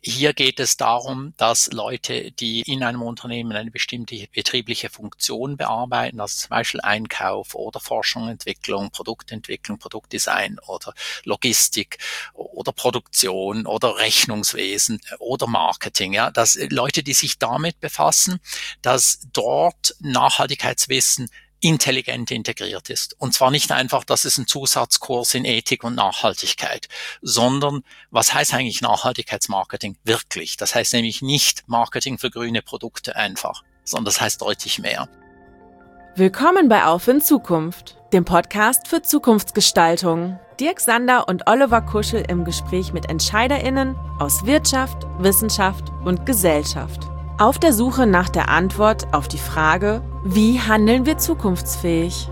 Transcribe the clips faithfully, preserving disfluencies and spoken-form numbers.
Hier geht es darum, dass Leute, die in einem Unternehmen eine bestimmte betriebliche Funktion bearbeiten, also zum Beispiel Einkauf oder Forschung, Entwicklung, Produktentwicklung, Produktdesign oder Logistik oder Produktion oder Rechnungswesen oder Marketing, ja, dass Leute, die sich damit befassen, dass dort Nachhaltigkeitswissen intelligent integriert ist. Und zwar nicht einfach, dass es ein Zusatzkurs in Ethik und Nachhaltigkeit, sondern was heißt eigentlich Nachhaltigkeitsmarketing wirklich? Das heißt nämlich nicht Marketing für grüne Produkte einfach, sondern das heißt deutlich mehr. Willkommen bei Auf in Zukunft, dem Podcast für Zukunftsgestaltung. Dirk Sander und Oliver Kuschel im Gespräch mit EntscheiderInnen aus Wirtschaft, Wissenschaft und Gesellschaft. Auf der Suche nach der Antwort auf die Frage, wie handeln wir zukunftsfähig?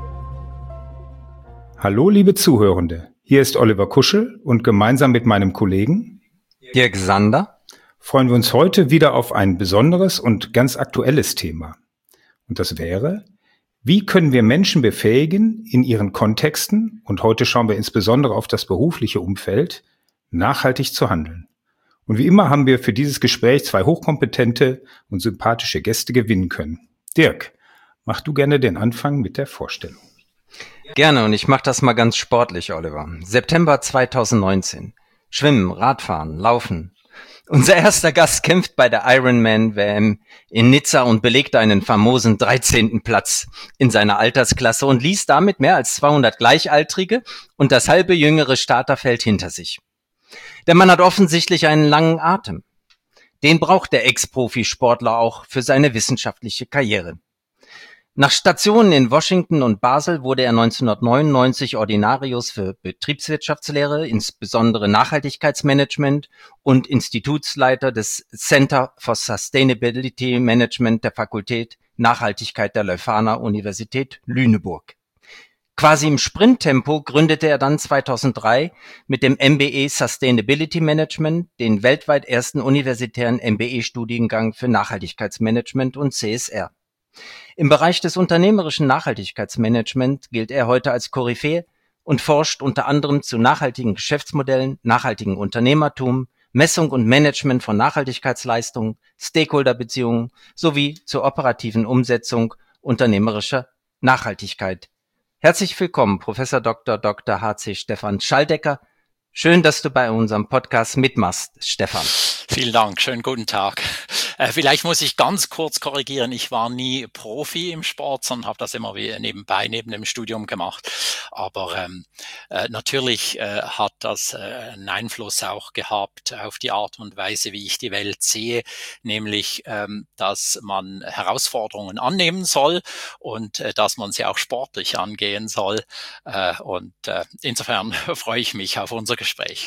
Hallo liebe Zuhörende, hier ist Oliver Kuschel und gemeinsam mit meinem Kollegen Dirk Sander freuen wir uns heute wieder auf ein besonderes und ganz aktuelles Thema. Und das wäre, wie können wir Menschen befähigen, in ihren Kontexten, und heute schauen wir insbesondere auf das berufliche Umfeld, nachhaltig zu handeln. Und wie immer haben wir für dieses Gespräch zwei hochkompetente und sympathische Gäste gewinnen können. Dirk, mach du gerne den Anfang mit der Vorstellung. Gerne, und ich mache das mal ganz sportlich, Oliver. September zweitausendneunzehn. Schwimmen, Radfahren, Laufen. Unser erster Gast kämpft bei der Ironman-W M in Nizza und belegte einen famosen dreizehnten Platz in seiner Altersklasse und ließ damit mehr als zweihundert Gleichaltrige und das halbe jüngere Starterfeld hinter sich. Der Mann hat offensichtlich einen langen Atem. Den braucht der Ex-Profisportler auch für seine wissenschaftliche Karriere. Nach Stationen in Washington und Basel wurde er neunzehnhundertneunundneunzig Ordinarius für Betriebswirtschaftslehre, insbesondere Nachhaltigkeitsmanagement, und Institutsleiter des Center for Sustainability Management der Fakultät Nachhaltigkeit der Leuphana Universität Lüneburg. Quasi im Sprinttempo gründete er dann zweitausenddrei mit dem M B A Sustainability Management den weltweit ersten universitären M B A-Studiengang für Nachhaltigkeitsmanagement und C S R. Im Bereich des unternehmerischen Nachhaltigkeitsmanagement gilt er heute als Koryphäe und forscht unter anderem zu nachhaltigen Geschäftsmodellen, nachhaltigem Unternehmertum, Messung und Management von Nachhaltigkeitsleistungen, Stakeholderbeziehungen sowie zur operativen Umsetzung unternehmerischer Nachhaltigkeit. Herzlich willkommen, Professor Doktor Doktor H C Stefan Schaldecker. Schön, dass du bei unserem Podcast mitmachst, Stefan. Vielen Dank, schönen guten Tag. Äh, vielleicht muss ich ganz kurz korrigieren, ich war nie Profi im Sport, sondern habe das immer wie nebenbei, neben dem Studium gemacht. Aber ähm, äh, natürlich äh, hat das äh, einen Einfluss auch gehabt auf die Art und Weise, wie ich die Welt sehe, nämlich, ähm, dass man Herausforderungen annehmen soll und äh, dass man sie auch sportlich angehen soll. Äh, und äh, insofern freue ich mich auf unser Gespräch.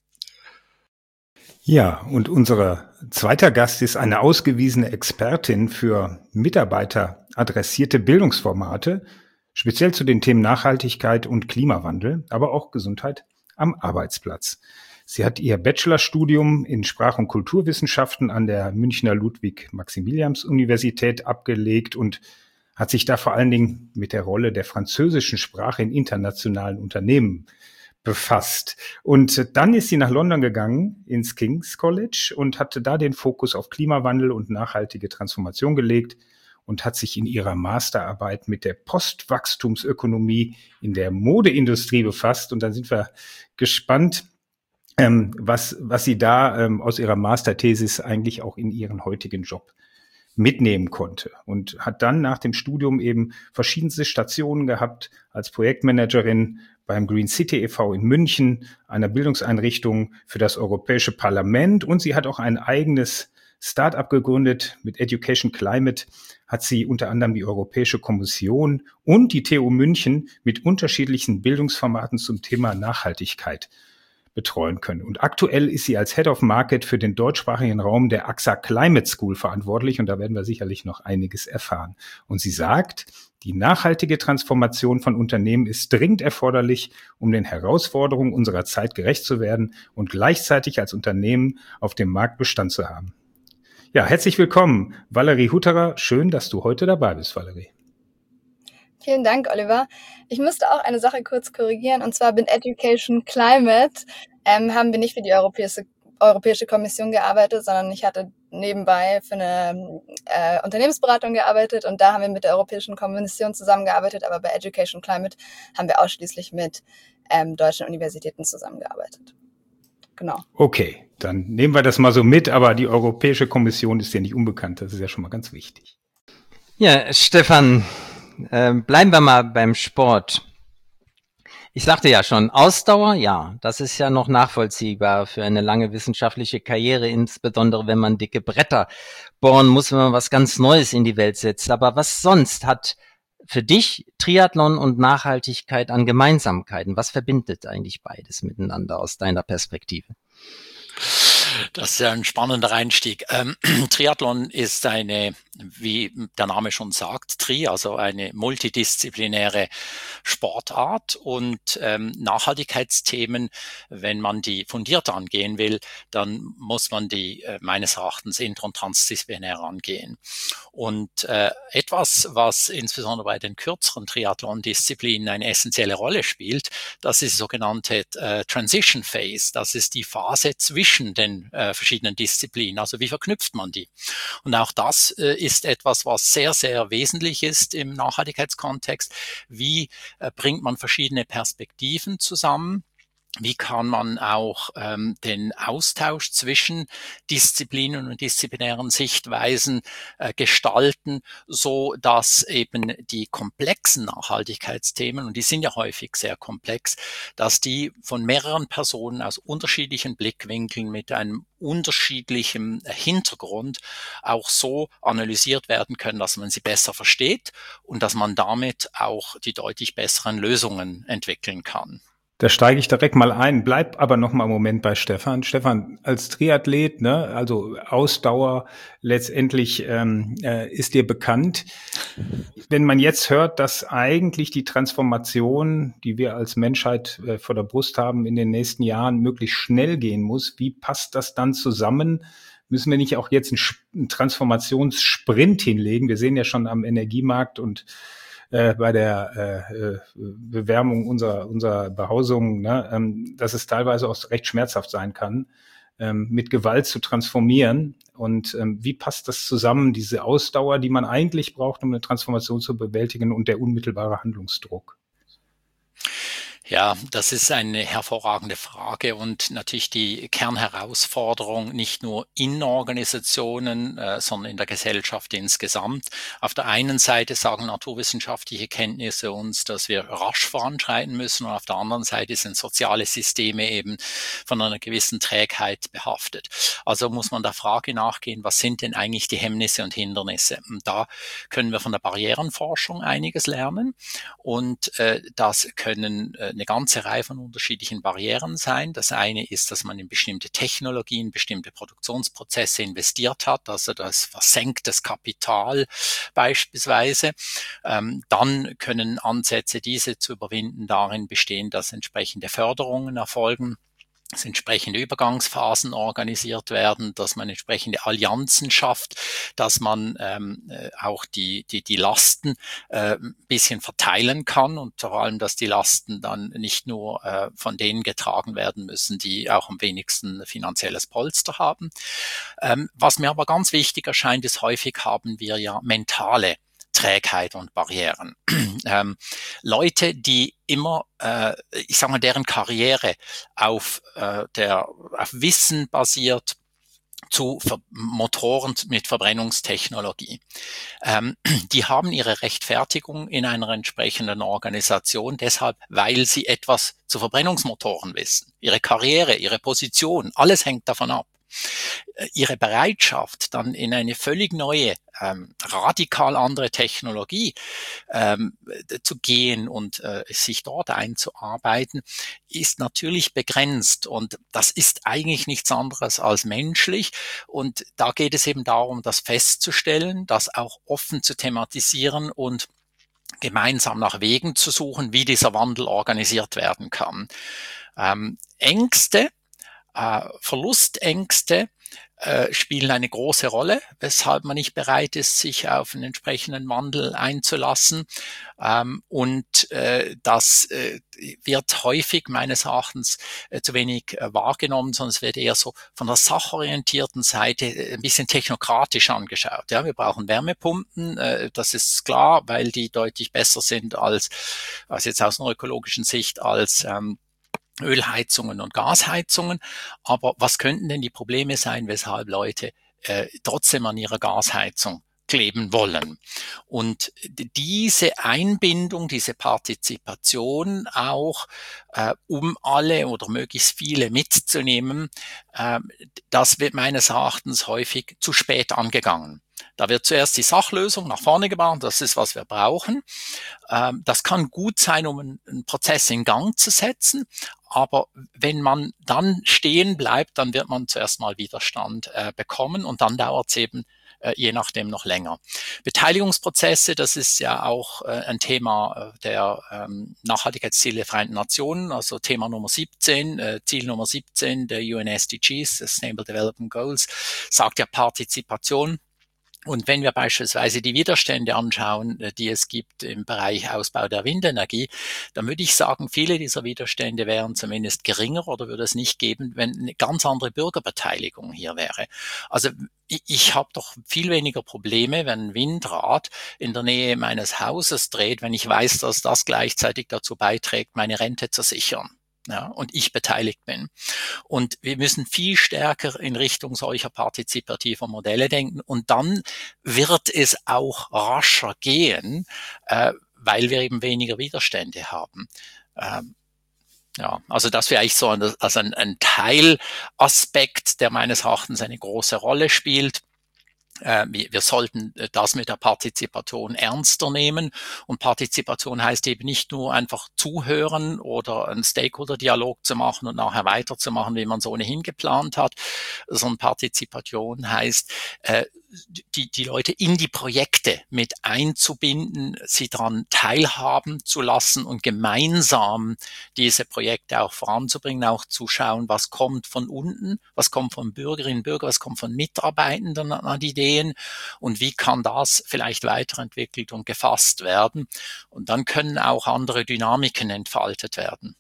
Ja, und unser zweiter Gast ist eine ausgewiesene Expertin für mitarbeiteradressierte Bildungsformate, speziell zu den Themen Nachhaltigkeit und Klimawandel, aber auch Gesundheit am Arbeitsplatz. Sie hat ihr Bachelorstudium in Sprach- und Kulturwissenschaften an der Münchner Ludwig-Maximilians-Universität abgelegt und hat sich da vor allen Dingen mit der Rolle der französischen Sprache in internationalen Unternehmen befasst. Und dann ist sie nach London gegangen, ins King's College, und hatte da den Fokus auf Klimawandel und nachhaltige Transformation gelegt und hat sich in ihrer Masterarbeit mit der Postwachstumsökonomie in der Modeindustrie befasst. Und dann sind wir gespannt, ähm, was, was sie da ähm, aus ihrer Masterthesis eigentlich auch in ihren heutigen Job mitnehmen konnte, und hat dann nach dem Studium eben verschiedenste Stationen gehabt als Projektmanagerin beim Green City e V in München, einer Bildungseinrichtung für das Europäische Parlament, und sie hat auch ein eigenes Start-up gegründet. Mit Education Climate hat sie unter anderem die Europäische Kommission und die T U München mit unterschiedlichen Bildungsformaten zum Thema Nachhaltigkeit betreuen können. Und aktuell ist sie als Head of Market für den deutschsprachigen Raum der A X A Climate School verantwortlich, und da werden wir sicherlich noch einiges erfahren. Und sie sagt, die nachhaltige Transformation von Unternehmen ist dringend erforderlich, um den Herausforderungen unserer Zeit gerecht zu werden und gleichzeitig als Unternehmen auf dem Markt Bestand zu haben. Ja, herzlich willkommen, Valerie Hutterer. Schön, dass du heute dabei bist, Valerie. Vielen Dank, Oliver. Ich müsste auch eine Sache kurz korrigieren, und zwar mit Education Climate ähm, haben wir nicht für die Europäische Europäische Kommission gearbeitet, sondern ich hatte nebenbei für eine äh, Unternehmensberatung gearbeitet und da haben wir mit der Europäischen Kommission zusammengearbeitet, aber bei Education Climate haben wir ausschließlich mit ähm, deutschen Universitäten zusammengearbeitet. Genau. Okay, dann nehmen wir das mal so mit, aber die Europäische Kommission ist ja nicht unbekannt, das ist ja schon mal ganz wichtig. Ja, Stefan, äh, bleiben wir mal beim Sport. Ich sagte ja schon, Ausdauer, ja, das ist ja noch nachvollziehbar für eine lange wissenschaftliche Karriere, insbesondere wenn man dicke Bretter bohren muss, wenn man was ganz Neues in die Welt setzt. Aber was sonst hat für dich Triathlon und Nachhaltigkeit an Gemeinsamkeiten? Was verbindet eigentlich beides miteinander aus deiner Perspektive? Das ist ja ein spannender Einstieg. Ähm, Triathlon ist eine, wie der Name schon sagt, Tri, also eine multidisziplinäre Sportart und ähm, Nachhaltigkeitsthemen, wenn man die fundiert angehen will, dann muss man die äh, meines Erachtens inter- und transdisziplinär angehen. Und äh, etwas, was insbesondere bei den kürzeren Triathlon-Disziplinen eine essentielle Rolle spielt, das ist die sogenannte äh, Transition Phase. Das ist die Phase zwischen den äh, verschiedenen Disziplinen. Also wie verknüpft man die? Und auch das äh, ist etwas, was sehr, sehr wesentlich ist im Nachhaltigkeitskontext. Wie äh, bringt man verschiedene Perspektiven zusammen? Wie kann man auch ähm, den Austausch zwischen Disziplinen und disziplinären Sichtweisen äh, gestalten, so dass eben die komplexen Nachhaltigkeitsthemen, und die sind ja häufig sehr komplex, dass die von mehreren Personen aus unterschiedlichen Blickwinkeln mit einem unterschiedlichen Hintergrund auch so analysiert werden können, dass man sie besser versteht und dass man damit auch die deutlich besseren Lösungen entwickeln kann. Da steige ich direkt mal ein, bleib aber noch mal einen Moment bei Stefan. Stefan, als Triathlet, ne, also Ausdauer letztendlich ähm, äh, ist dir bekannt. Wenn man jetzt hört, dass eigentlich die Transformation, die wir als Menschheit äh, vor der Brust haben, in den nächsten Jahren möglichst schnell gehen muss, wie passt das dann zusammen? Müssen wir nicht auch jetzt einen, einen Transformationssprint hinlegen? Wir sehen ja schon am Energiemarkt und Äh, bei der äh, Bewärmung unserer, unserer Behausung, ne, ähm, dass es teilweise auch recht schmerzhaft sein kann, ähm, mit Gewalt zu transformieren. Und ähm, wie passt das zusammen, diese Ausdauer, die man eigentlich braucht, um eine Transformation zu bewältigen, und der unmittelbare Handlungsdruck? Ja, das ist eine hervorragende Frage und natürlich die Kernherausforderung nicht nur in Organisationen, äh, sondern in der Gesellschaft insgesamt. Auf der einen Seite sagen naturwissenschaftliche Kenntnisse uns, dass wir rasch voranschreiten müssen, und auf der anderen Seite sind soziale Systeme eben von einer gewissen Trägheit behaftet. Also muss man der Frage nachgehen, was sind denn eigentlich die Hemmnisse und Hindernisse? Und da können wir von der Barrierenforschung einiges lernen, und äh, das können äh, eine ganze Reihe von unterschiedlichen Barrieren sein. Das eine ist, dass man in bestimmte Technologien, bestimmte Produktionsprozesse investiert hat, also das versenktes Kapital beispielsweise. Ähm, dann können Ansätze, diese zu überwinden, darin bestehen, dass entsprechende Förderungen erfolgen, dass entsprechende Übergangsphasen organisiert werden, dass man entsprechende Allianzen schafft, dass man ähm, auch die, die, die Lasten äh, ein bisschen verteilen kann, und vor allem, dass die Lasten dann nicht nur äh, von denen getragen werden müssen, die auch am wenigsten finanzielles Polster haben. Ähm, was mir aber ganz wichtig erscheint, ist, häufig haben wir ja mentale Trägheit und Barrieren. ähm, Leute, die immer, äh, ich sage mal, deren Karriere auf äh, der auf Wissen basiert zu Ver- Motoren mit Verbrennungstechnologie. Ähm, die haben ihre Rechtfertigung in einer entsprechenden Organisation, deshalb, weil sie etwas zu Verbrennungsmotoren wissen. Ihre Karriere, ihre Position, alles hängt davon ab. Ihre Bereitschaft, dann in eine völlig neue, ähm, radikal andere Technologie ähm, zu gehen und äh, sich dort einzuarbeiten, ist natürlich begrenzt, und das ist eigentlich nichts anderes als menschlich, und da geht es eben darum, das festzustellen, das auch offen zu thematisieren und gemeinsam nach Wegen zu suchen, wie dieser Wandel organisiert werden kann. Ähm, Ängste Äh, Verlustängste äh, spielen eine große Rolle, weshalb man nicht bereit ist, sich auf einen entsprechenden Wandel einzulassen. Ähm, und äh, das äh, wird häufig meines Erachtens äh, zu wenig äh, wahrgenommen, sondern es wird eher so von der sachorientierten Seite äh, ein bisschen technokratisch angeschaut. Ja, wir brauchen Wärmepumpen, äh, das ist klar, weil die deutlich besser sind als, also jetzt aus einer ökologischen Sicht, als ähm, Ölheizungen und Gasheizungen. Aber was könnten denn die Probleme sein, weshalb Leute äh, trotzdem an ihrer Gasheizung kleben wollen? Und diese Einbindung, diese Partizipation auch, äh, um alle oder möglichst viele mitzunehmen, äh, das wird meines Erachtens häufig zu spät angegangen. Da wird zuerst die Sachlösung nach vorne gebracht, das ist, was wir brauchen. Ähm, das kann gut sein, um einen, einen Prozess in Gang zu setzen, aber wenn man dann stehen bleibt, dann wird man zuerst mal Widerstand äh, bekommen und dann dauert es eben äh, je nachdem noch länger. Beteiligungsprozesse, das ist ja auch äh, ein Thema äh, der ähm, Nachhaltigkeitsziele der Vereinten Nationen, also Thema Nummer siebzehn, äh, Ziel Nummer siebzehn der U N S D Gs, Sustainable Development Goals, sagt ja Partizipation. Und wenn wir beispielsweise die Widerstände anschauen, die es gibt im Bereich Ausbau der Windenergie, dann würde ich sagen, viele dieser Widerstände wären zumindest geringer oder würde es nicht geben, wenn eine ganz andere Bürgerbeteiligung hier wäre. Also ich, ich habe doch viel weniger Probleme, wenn ein Windrad in der Nähe meines Hauses dreht, wenn ich weiß, dass das gleichzeitig dazu beiträgt, meine Rente zu sichern. Ja, und ich beteiligt bin. Und wir müssen viel stärker in Richtung solcher partizipativer Modelle denken. Und dann wird es auch rascher gehen, äh, weil wir eben weniger Widerstände haben. Ähm, ja, also das wäre eigentlich so ein, also ein, ein Teilaspekt, der meines Erachtens eine große Rolle spielt. Wir sollten das mit der Partizipation ernster nehmen. Und Partizipation heißt eben nicht nur einfach zuhören oder einen Stakeholder-Dialog zu machen und nachher weiterzumachen, wie man es ohnehin geplant hat, sondern Partizipation heißt, die, die Leute in die Projekte mit einzubinden, sie daran teilhaben zu lassen und gemeinsam diese Projekte auch voranzubringen, auch zu schauen, was kommt von unten, was kommt von Bürgerinnen und Bürgern, was kommt von Mitarbeitenden an Ideen und wie kann das vielleicht weiterentwickelt und gefasst werden. Und dann können auch andere Dynamiken entfaltet werden.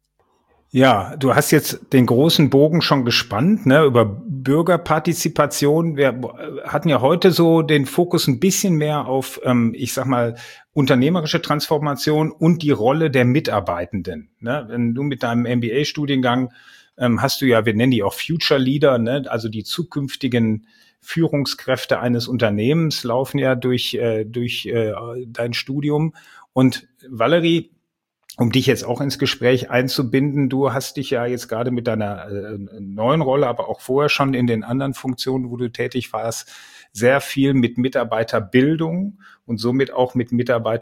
Ja, du hast jetzt den großen Bogen schon gespannt, ne, über Bürgerpartizipation. Wir hatten ja heute so den Fokus ein bisschen mehr auf, ähm, ich sag mal, unternehmerische Transformation und die Rolle der Mitarbeitenden. Ne? Wenn du mit deinem M B A-Studiengang ähm, hast du ja, wir nennen die auch Future Leader, ne? Also die zukünftigen Führungskräfte eines Unternehmens laufen ja durch, äh, durch äh, dein Studium. Und Valerie, um dich jetzt auch ins Gespräch einzubinden, du hast dich ja jetzt gerade mit deiner äh, neuen Rolle, aber auch vorher schon in den anderen Funktionen, wo du tätig warst, sehr viel mit Mitarbeiterbildung und somit auch mit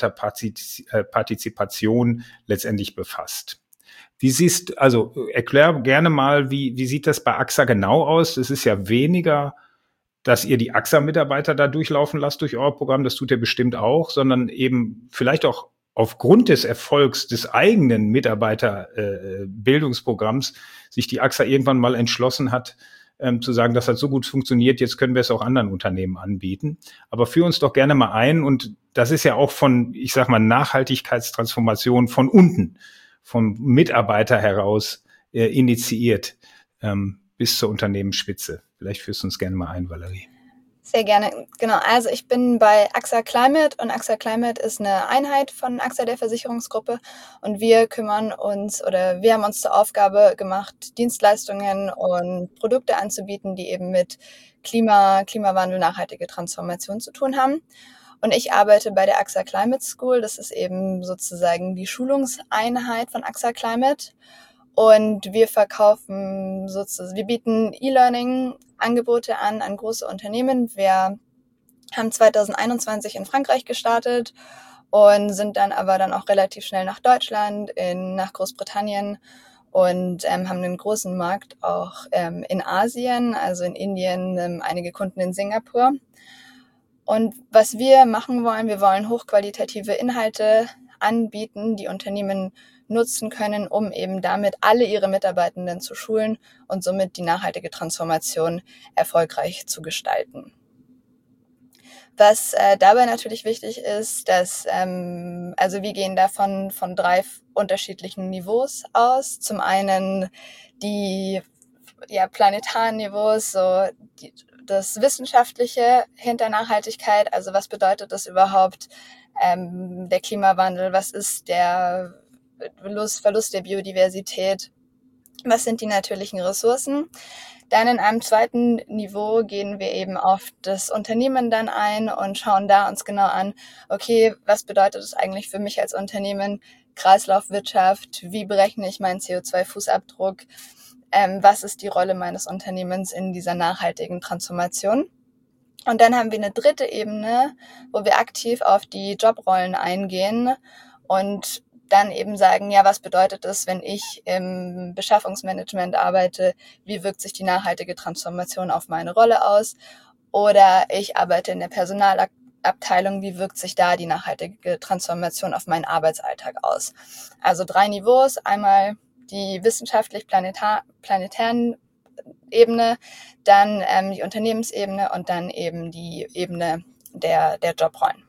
Mitarbeiterpartizipation letztendlich befasst. Wie siehst, also erklär gerne mal, wie, wie sieht das bei A X A genau aus? Es ist ja weniger, dass ihr die A X A-Mitarbeiter da durchlaufen lasst durch euer Programm, das tut ihr bestimmt auch, sondern eben vielleicht auch aufgrund des Erfolgs des eigenen Mitarbeiterbildungsprogramms äh, sich die A X A irgendwann mal entschlossen hat, ähm, zu sagen, das hat so gut funktioniert, jetzt können wir es auch anderen Unternehmen anbieten. Aber führ uns doch gerne mal ein, und das ist ja auch von, ich sag mal, Nachhaltigkeitstransformation von unten, vom Mitarbeiter heraus äh, initiiert, ähm, bis zur Unternehmensspitze. Vielleicht führst du uns gerne mal ein, Valerie. Sehr gerne. Genau, also ich bin bei A X A Climate und A X A Climate ist eine Einheit von A X A, der Versicherungsgruppe, und wir kümmern uns oder wir haben uns zur Aufgabe gemacht, Dienstleistungen und Produkte anzubieten, die eben mit Klima, Klimawandel, nachhaltige Transformation zu tun haben. Und ich arbeite bei der A X A Climate School, das ist eben sozusagen die Schulungseinheit von A X A Climate. Und wir verkaufen sozusagen, wir bieten E-Learning-Angebote an an große Unternehmen. Wir haben zwanzig einundzwanzig in Frankreich gestartet und sind dann aber dann auch relativ schnell nach Deutschland, in, nach Großbritannien und ähm, haben einen großen Markt auch ähm, in Asien, also in Indien, ähm, einige Kunden in Singapur. Und was wir machen wollen, wir wollen hochqualitative Inhalte anbieten, die Unternehmen nutzen können, um eben damit alle ihre Mitarbeitenden zu schulen und somit die nachhaltige Transformation erfolgreich zu gestalten. Was äh, dabei natürlich wichtig ist, dass, ähm, also wir gehen davon von drei f- unterschiedlichen Niveaus aus. Zum einen die ja, planetaren Niveaus, so die, das Wissenschaftliche hinter Nachhaltigkeit, also was bedeutet das überhaupt, ähm, der Klimawandel, was ist der Verlust, Verlust der Biodiversität, was sind die natürlichen Ressourcen. Dann in einem zweiten Niveau gehen wir eben auf das Unternehmen dann ein und schauen da uns genau an, okay, was bedeutet das eigentlich für mich als Unternehmen, Kreislaufwirtschaft, wie berechne ich meinen C O zwei Fußabdruck, ähm, was ist die Rolle meines Unternehmens in dieser nachhaltigen Transformation. Und dann haben wir eine dritte Ebene, wo wir aktiv auf die Jobrollen eingehen und dann eben sagen, ja, was bedeutet es, wenn ich im Beschaffungsmanagement arbeite? Wie wirkt sich die nachhaltige Transformation auf meine Rolle aus? Oder ich arbeite in der Personalabteilung, wie wirkt sich da die nachhaltige Transformation auf meinen Arbeitsalltag aus? Also drei Niveaus, einmal die wissenschaftlich-planetar- planetären Ebene, dann ähm, die Unternehmensebene und dann eben die Ebene der, der Jobrollen.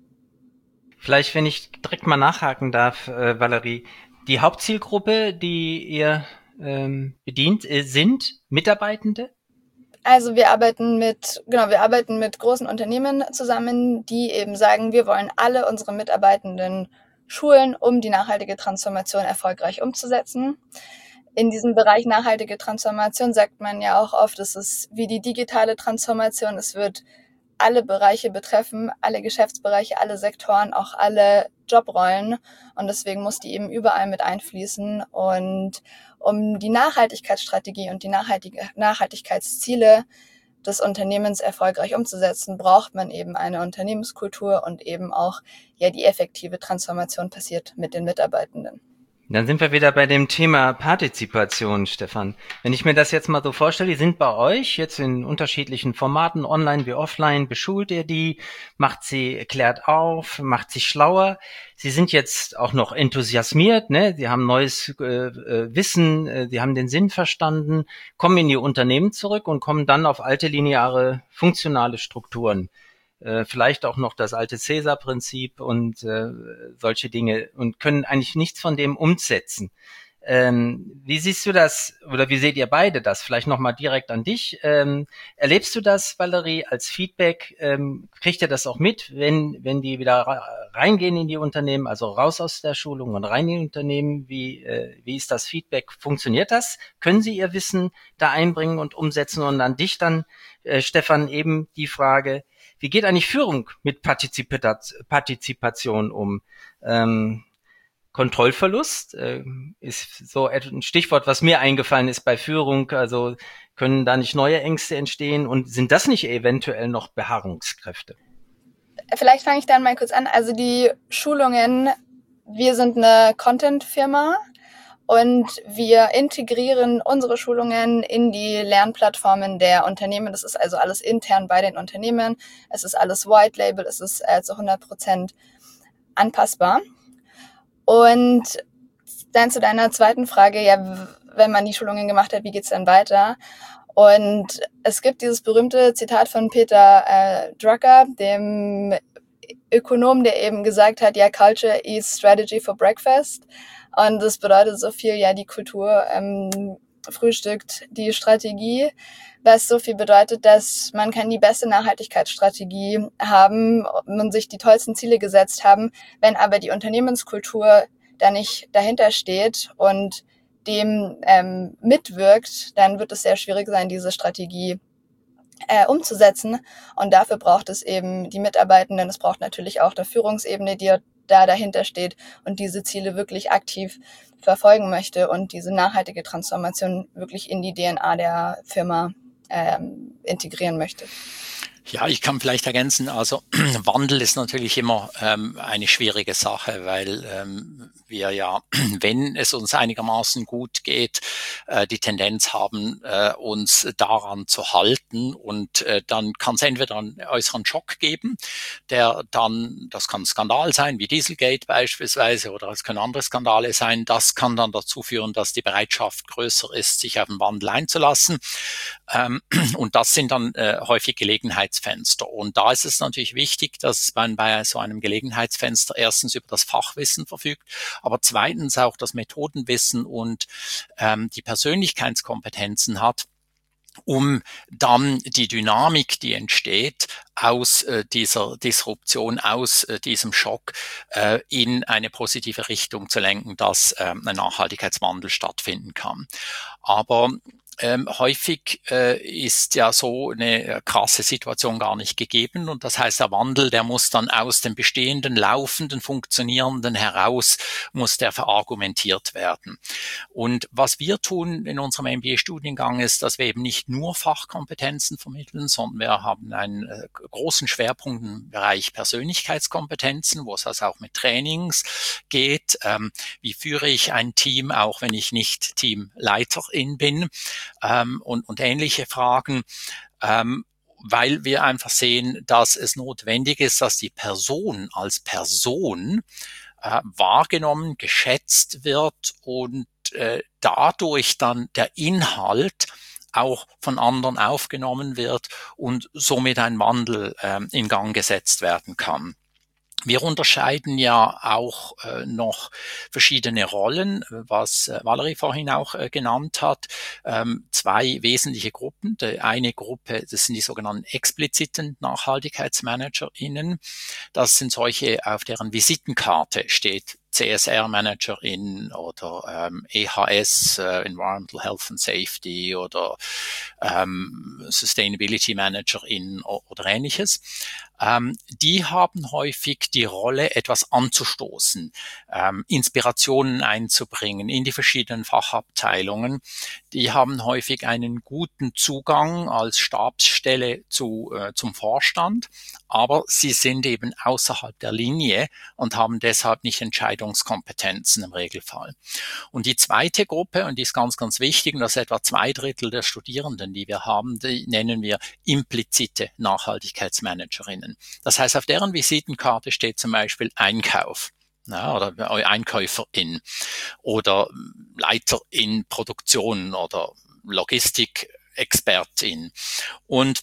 Vielleicht, wenn ich direkt mal nachhaken darf, äh, Valerie, die Hauptzielgruppe, die ihr ähm, bedient, äh, sind Mitarbeitende? Also wir arbeiten mit, genau, wir arbeiten mit großen Unternehmen zusammen, die eben sagen, wir wollen alle unsere Mitarbeitenden schulen, um die nachhaltige Transformation erfolgreich umzusetzen. In diesem Bereich nachhaltige Transformation sagt man ja auch oft, es ist wie die digitale Transformation. Es wird alle Bereiche betreffen, alle Geschäftsbereiche, alle Sektoren, auch alle Jobrollen. Und deswegen muss die eben überall mit einfließen. Und um die Nachhaltigkeitsstrategie und die Nachhaltige, Nachhaltigkeitsziele des Unternehmens erfolgreich umzusetzen, braucht man eben eine Unternehmenskultur und eben auch ja die effektive Transformation passiert mit den Mitarbeitenden. Dann sind wir wieder bei dem Thema Partizipation, Stefan. Wenn ich mir das jetzt mal so vorstelle, die sind bei euch jetzt in unterschiedlichen Formaten, online wie offline, beschult ihr die, macht sie, klärt auf, macht sie schlauer. Sie sind jetzt auch noch enthusiasmiert, ne? Sie haben neues äh, äh, Wissen, äh, sie haben den Sinn verstanden, kommen in ihr Unternehmen zurück und kommen dann auf alte lineare, funktionale Strukturen. Äh, vielleicht auch noch das alte Caesar-Prinzip und äh, solche Dinge und können eigentlich nichts von dem umsetzen. Ähm, wie siehst du das oder wie seht ihr beide das? Vielleicht nochmal direkt an dich. Ähm, erlebst du das, Valerie, als Feedback? Ähm, kriegt ihr das auch mit, wenn wenn die wieder reingehen in die Unternehmen, also raus aus der Schulung und rein in die Unternehmen? Wie äh, wie ist das Feedback? Funktioniert das? Können sie ihr Wissen da einbringen und umsetzen? Und an dich dann, äh, Stefan, eben die Frage, wie geht eigentlich Führung mit Partizipation um? Ähm, Kontrollverlust äh, ist so ein Stichwort, was mir eingefallen ist bei Führung. Also können da nicht neue Ängste entstehen und sind das nicht eventuell noch Beharrungskräfte? Vielleicht fange ich dann mal kurz an. Also die Schulungen, wir sind eine Content-Firma und wir integrieren unsere Schulungen in die Lernplattformen der Unternehmen. Das ist also alles intern bei den Unternehmen. Es ist alles White Label, es ist äh, zu hundert Prozent anpassbar. Und dann zu deiner zweiten Frage, ja, wenn man die Schulungen gemacht hat, wie geht's dann weiter? Und es gibt dieses berühmte Zitat von Peter äh, Drucker, dem Ökonom, der eben gesagt hat, ja, Culture eats strategy for breakfast. Und das bedeutet so viel, ja, die Kultur ähm, frühstückt die Strategie, was so viel bedeutet, dass man kann die beste Nachhaltigkeitsstrategie haben und sich die tollsten Ziele gesetzt haben, wenn aber die Unternehmenskultur da nicht dahinter steht und dem ähm, mitwirkt, dann wird es sehr schwierig sein, diese Strategie äh, umzusetzen. Und dafür braucht es eben die Mitarbeitenden, es braucht natürlich auch eine Führungsebene, die da dahinter steht und diese Ziele wirklich aktiv verfolgen möchte und diese nachhaltige Transformation wirklich in die D N A der Firma ähm, integrieren möchte. Ja, ich kann vielleicht ergänzen, also Wandel ist natürlich immer ähm, eine schwierige Sache, weil ähm, wir ja, wenn es uns einigermaßen gut geht, äh, die Tendenz haben, äh, uns daran zu halten, und äh, dann kann es entweder einen äußeren Schock geben, der dann, das kann ein Skandal sein, wie Dieselgate beispielsweise, oder es können andere Skandale sein, das kann dann dazu führen, dass die Bereitschaft größer ist, sich auf den Wandel einzulassen. Ähm, und das sind dann äh, häufig Gelegenheitsfenster. Und da ist es natürlich wichtig, dass man bei so einem Gelegenheitsfenster erstens über das Fachwissen verfügt, aber zweitens auch das Methodenwissen und ähm, die Persönlichkeitskompetenzen hat, um dann die Dynamik, die entsteht aus äh, dieser Disruption, aus äh, diesem Schock, äh, in eine positive Richtung zu lenken, dass äh, ein Nachhaltigkeitswandel stattfinden kann. Aber Ähm, häufig äh, ist ja so eine krasse Situation gar nicht gegeben, und das heißt, der Wandel, der muss dann aus dem bestehenden, laufenden, funktionierenden heraus, muss der verargumentiert werden. Und was wir tun in unserem M B A-Studiengang ist, dass wir eben nicht nur Fachkompetenzen vermitteln, sondern wir haben einen äh, großen Schwerpunkt im Bereich Persönlichkeitskompetenzen, wo es also auch mit Trainings geht. Ähm, wie führe ich ein Team, auch wenn ich nicht Teamleiterin bin? Ähm, und, und ähnliche Fragen, ähm, weil wir einfach sehen, dass es notwendig ist, dass die Person als Person äh, wahrgenommen, geschätzt wird und äh, dadurch dann der Inhalt auch von anderen aufgenommen wird und somit ein Wandel äh, in Gang gesetzt werden kann. Wir unterscheiden ja auch äh, noch verschiedene Rollen, was äh, Valerie vorhin auch äh, genannt hat. Ähm, zwei wesentliche Gruppen. Die eine Gruppe, das sind die sogenannten expliziten NachhaltigkeitsmanagerInnen. Das sind solche, auf deren Visitenkarte steht C S R-Managerin oder ähm, E H S, äh, Environmental Health and Safety, oder ähm, Sustainability Managerin oder ähnliches. Ähm, die haben häufig die Rolle, etwas anzustoßen, ähm, Inspirationen einzubringen in die verschiedenen Fachabteilungen. Die haben häufig einen guten Zugang als Stabsstelle zu, äh, zum Vorstand, aber sie sind eben außerhalb der Linie und haben deshalb nicht Entscheidungskompetenzen im Regelfall. Und die zweite Gruppe, und die ist ganz, ganz wichtig, und das ist etwa zwei Drittel der Studierenden, die wir haben, die nennen wir implizite Nachhaltigkeitsmanagerinnen. Das heißt, auf deren Visitenkarte steht zum Beispiel Einkauf. Ja, oder Einkäuferin oder Leiterin Produktion oder Logistikexpertin. Und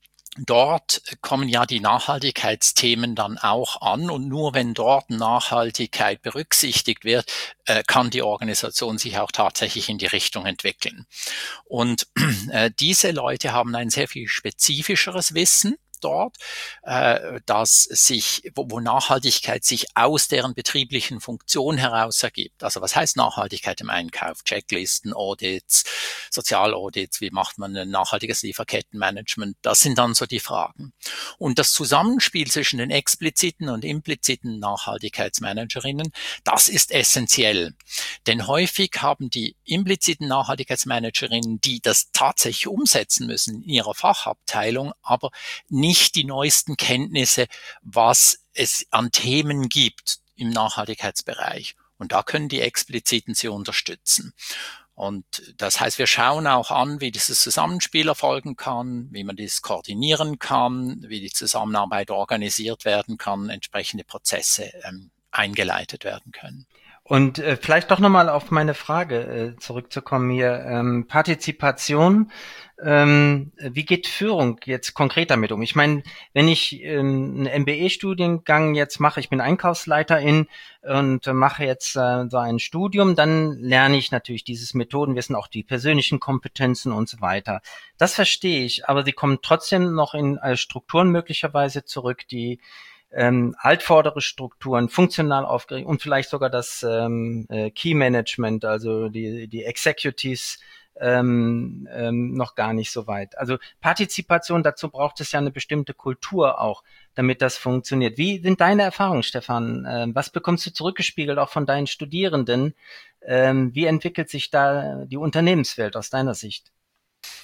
dort kommen ja die Nachhaltigkeitsthemen dann auch an, und nur wenn dort Nachhaltigkeit berücksichtigt wird, äh, kann die Organisation sich auch tatsächlich in die Richtung entwickeln. Und äh, diese Leute haben ein sehr viel spezifischeres Wissen dort, äh, dass sich, wo, wo Nachhaltigkeit sich aus deren betrieblichen Funktion heraus ergibt. Also was heißt Nachhaltigkeit im Einkauf? Checklisten, Audits, Sozialaudits, wie macht man ein nachhaltiges Lieferkettenmanagement? Das sind dann so die Fragen. Und das Zusammenspiel zwischen den expliziten und impliziten Nachhaltigkeitsmanagerinnen, das ist essentiell. Denn häufig haben die impliziten Nachhaltigkeitsmanagerinnen, die das tatsächlich umsetzen müssen in ihrer Fachabteilung, aber nicht die neuesten Kenntnisse, was es an Themen gibt im Nachhaltigkeitsbereich. Und da können die Expliziten sie unterstützen. Und das heißt, wir schauen auch an, wie dieses Zusammenspiel erfolgen kann, wie man das koordinieren kann, wie die Zusammenarbeit organisiert werden kann, entsprechende Prozesse ähm, eingeleitet werden können. Und äh, vielleicht doch nochmal auf meine Frage äh, zurückzukommen hier. Ähm, Partizipation, ähm, wie geht Führung jetzt konkret damit um? Ich meine, wenn ich ähm, einen M B A-Studiengang jetzt mache, ich bin Einkaufsleiterin und äh, mache jetzt äh, so ein Studium, dann lerne ich natürlich dieses Methodenwissen, auch die persönlichen Kompetenzen und so weiter. Das verstehe ich, aber sie kommen trotzdem noch in äh, Strukturen möglicherweise zurück, die Ähm, altvordere Strukturen, funktional aufgeregt und vielleicht sogar das ähm, äh, Key Management, also die, die Executives, ähm, ähm, noch gar nicht so weit. Also Partizipation, dazu braucht es ja eine bestimmte Kultur auch, damit das funktioniert. Wie sind deine Erfahrungen, Stefan? Ähm, was bekommst du zurückgespiegelt auch von deinen Studierenden? Ähm, wie entwickelt sich da die Unternehmenswelt aus deiner Sicht?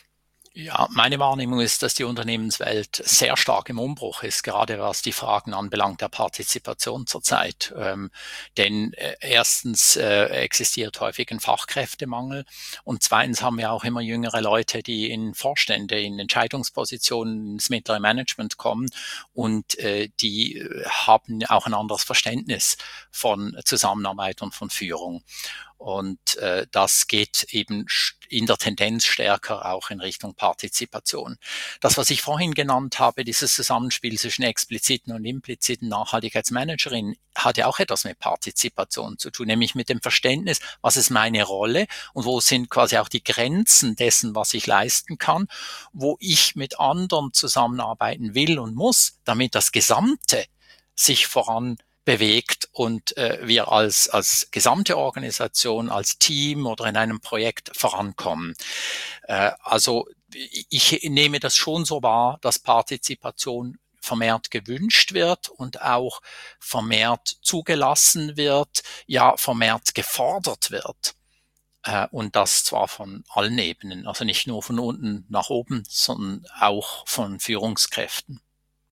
Ja, meine Wahrnehmung ist, dass die Unternehmenswelt sehr stark im Umbruch ist, gerade was die Fragen anbelangt der Partizipation zurzeit. Ähm, denn äh, erstens äh, existiert häufig ein Fachkräftemangel und zweitens haben wir auch immer jüngere Leute, die in Vorstände, in Entscheidungspositionen, ins mittlere Management kommen und äh, die haben auch ein anderes Verständnis von Zusammenarbeit und von Führung. Und äh, das geht eben in der Tendenz stärker auch in Richtung Partizipation. Das, was ich vorhin genannt habe, dieses Zusammenspiel zwischen expliziten und impliziten Nachhaltigkeitsmanagerinnen, hat ja auch etwas mit Partizipation zu tun, nämlich mit dem Verständnis, was ist meine Rolle und wo sind quasi auch die Grenzen dessen, was ich leisten kann, wo ich mit anderen zusammenarbeiten will und muss, damit das Gesamte sich voran bewegt und äh, wir als, als gesamte Organisation, als Team oder in einem Projekt vorankommen. Äh, also ich nehme das schon so wahr, dass Partizipation vermehrt gewünscht wird und auch vermehrt zugelassen wird, ja vermehrt gefordert wird. Äh, und das zwar von allen Ebenen, also nicht nur von unten nach oben, sondern auch von Führungskräften.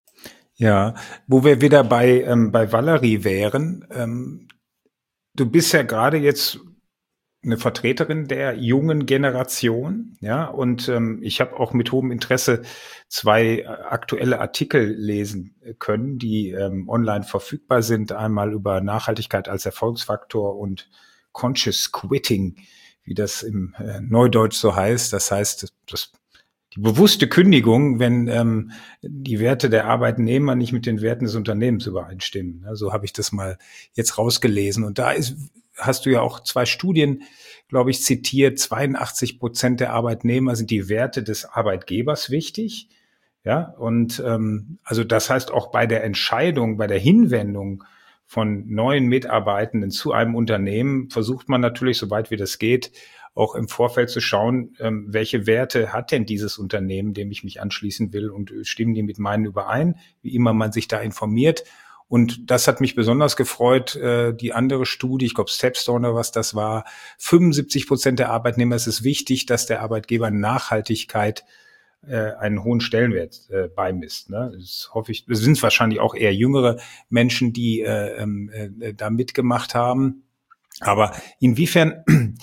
Ja, wo wir wieder bei, ähm, bei Valerie wären, ähm, du bist ja gerade jetzt eine Vertreterin der jungen Generation, ja, und ähm, ich habe auch mit hohem Interesse zwei äh, aktuelle Artikel lesen können, die ähm, online verfügbar sind, einmal über Nachhaltigkeit als Erfolgsfaktor und Conscious Quitting, wie das im äh, Neudeutsch so heißt. Das heißt, das die bewusste Kündigung, wenn ähm, die Werte der Arbeitnehmer nicht mit den Werten des Unternehmens übereinstimmen. So also habe ich das mal jetzt rausgelesen. Und da ist, hast du ja auch zwei Studien, glaube ich, zitiert. zweiundachtzig Prozent der Arbeitnehmer sind die Werte des Arbeitgebers wichtig. Ja, und ähm, also das heißt auch bei der Entscheidung, bei der Hinwendung von neuen Mitarbeitenden zu einem Unternehmen versucht man natürlich, soweit wie das geht, auch im Vorfeld zu schauen, ähm, welche Werte hat denn dieses Unternehmen, dem ich mich anschließen will und stimmen die mit meinen überein, wie immer man sich da informiert. Und das hat mich besonders gefreut, äh, die andere Studie, ich glaube Stepstone oder was das war, fünfundsiebzig Prozent der Arbeitnehmer, es ist wichtig, dass der Arbeitgeber Nachhaltigkeit äh, einen hohen Stellenwert äh, beimisst. Ne? Das hoffe ich, das sind wahrscheinlich auch eher jüngere Menschen, die äh, äh, da mitgemacht haben. Aber inwiefern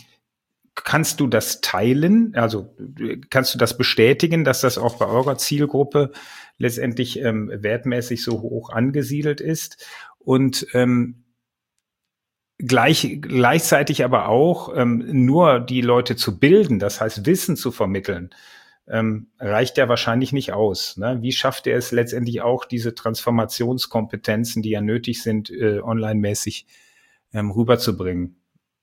kannst du das teilen? Also kannst du das bestätigen, dass das auch bei eurer Zielgruppe letztendlich ähm, wertmäßig so hoch angesiedelt ist? Und ähm, gleich, gleichzeitig aber auch ähm, nur die Leute zu bilden, das heißt Wissen zu vermitteln, ähm, reicht ja wahrscheinlich nicht aus. Ne? Wie schafft er es letztendlich auch, diese Transformationskompetenzen, die ja nötig sind, äh, online-mäßig ähm, rüberzubringen?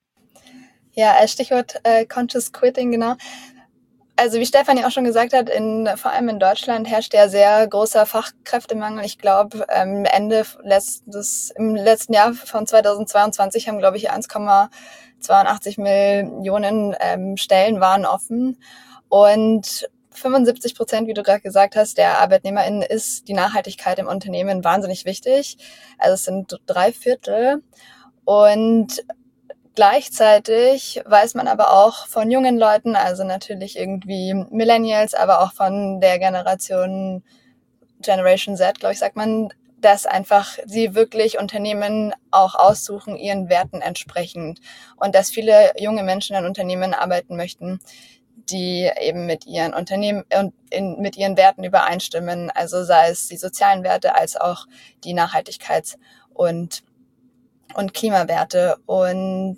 Ja, Stichwort äh, Conscious Quitting, genau. Also wie Stefan ja auch schon gesagt hat, in, vor allem in Deutschland herrscht ja sehr großer Fachkräftemangel. Ich glaube, ähm, Ende letztes, im letzten Jahr von zweitausendzweiundzwanzig haben, glaube ich, eins Komma zweiundachtzig Millionen ähm, Stellen waren offen. Und fünfundsiebzig Prozent, wie du gerade gesagt hast, der ArbeitnehmerInnen ist die Nachhaltigkeit im Unternehmen wahnsinnig wichtig. Also es sind drei Viertel. Und gleichzeitig weiß man aber auch von jungen Leuten, also natürlich irgendwie Millennials, aber auch von der Generation Generation Z, glaube ich, sagt man, dass einfach sie wirklich Unternehmen auch aussuchen, ihren Werten entsprechend. Und dass viele junge Menschen in Unternehmen arbeiten möchten, die eben mit ihren Unternehmen und in, mit ihren Werten übereinstimmen. Also sei es die sozialen Werte als auch die Nachhaltigkeits- und und Klimawerte. Und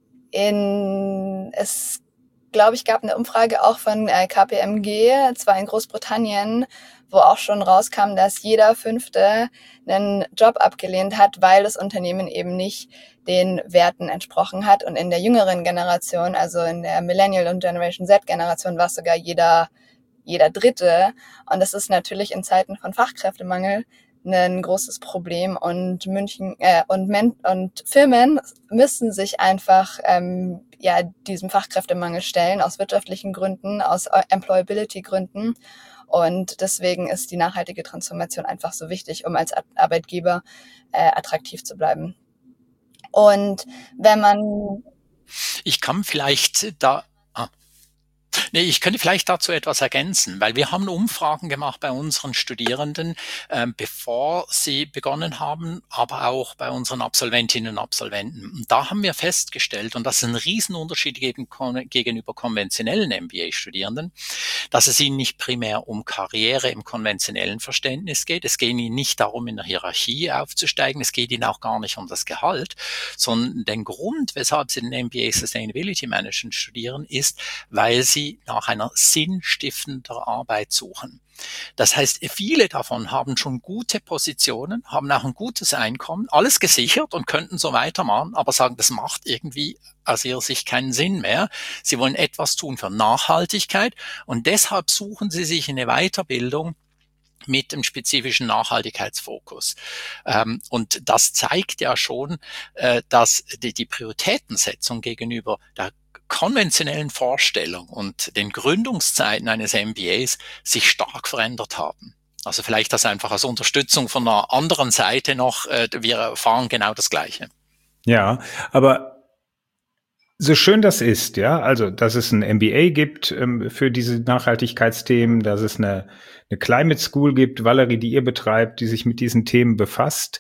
in, es, glaube ich, gab eine Umfrage auch von äh, K P M G, zwar in Großbritannien, wo auch schon rauskam, dass jeder Fünfte einen Job abgelehnt hat, weil das Unternehmen eben nicht den Werten entsprochen hat. Und in der jüngeren Generation, also in der Millennial- und Generation Z-Generation, war es sogar jeder, jeder Dritte. Und das ist natürlich in Zeiten von Fachkräftemangel ein großes Problem und München äh, und Men und Firmen müssen sich einfach ähm, ja diesem Fachkräftemangel stellen aus wirtschaftlichen Gründen, aus Employability-Gründen und deswegen ist die nachhaltige Transformation einfach so wichtig, um als Arbeitgeber äh, attraktiv zu bleiben. Und wenn man ich kann vielleicht da Nee, ich könnte vielleicht dazu etwas ergänzen, weil wir haben Umfragen gemacht bei unseren Studierenden, ähm, bevor sie begonnen haben, aber auch bei unseren Absolventinnen und Absolventen. Und da haben wir festgestellt, und das ist ein Riesenunterschied gegen, gegenüber konventionellen M B A-Studierenden, dass es ihnen nicht primär um Karriere im konventionellen Verständnis geht. Es geht ihnen nicht darum, in der Hierarchie aufzusteigen. Es geht ihnen auch gar nicht um das Gehalt, sondern den Grund, weshalb sie den M B A Sustainability Management studieren, ist, weil sie nach einer sinnstiftenden Arbeit suchen. Das heißt, viele davon haben schon gute Positionen, haben auch ein gutes Einkommen, alles gesichert und könnten so weitermachen, aber sagen, das macht irgendwie aus ihrer Sicht keinen Sinn mehr. Sie wollen etwas tun für Nachhaltigkeit und deshalb suchen sie sich eine Weiterbildung mit dem spezifischen Nachhaltigkeitsfokus. Ähm, und das zeigt ja schon, äh, dass die, die Prioritätensetzung gegenüber der konventionellen Vorstellung und den Gründungszeiten eines M B As sich stark verändert haben. Also vielleicht das einfach als Unterstützung von einer anderen Seite noch, äh, wir erfahren genau das Gleiche. Ja, aber so schön das ist, ja, also dass es ein M B A gibt ähm, für diese Nachhaltigkeitsthemen, dass es eine, eine Climate School gibt, Valerie, die ihr betreibt, die sich mit diesen Themen befasst.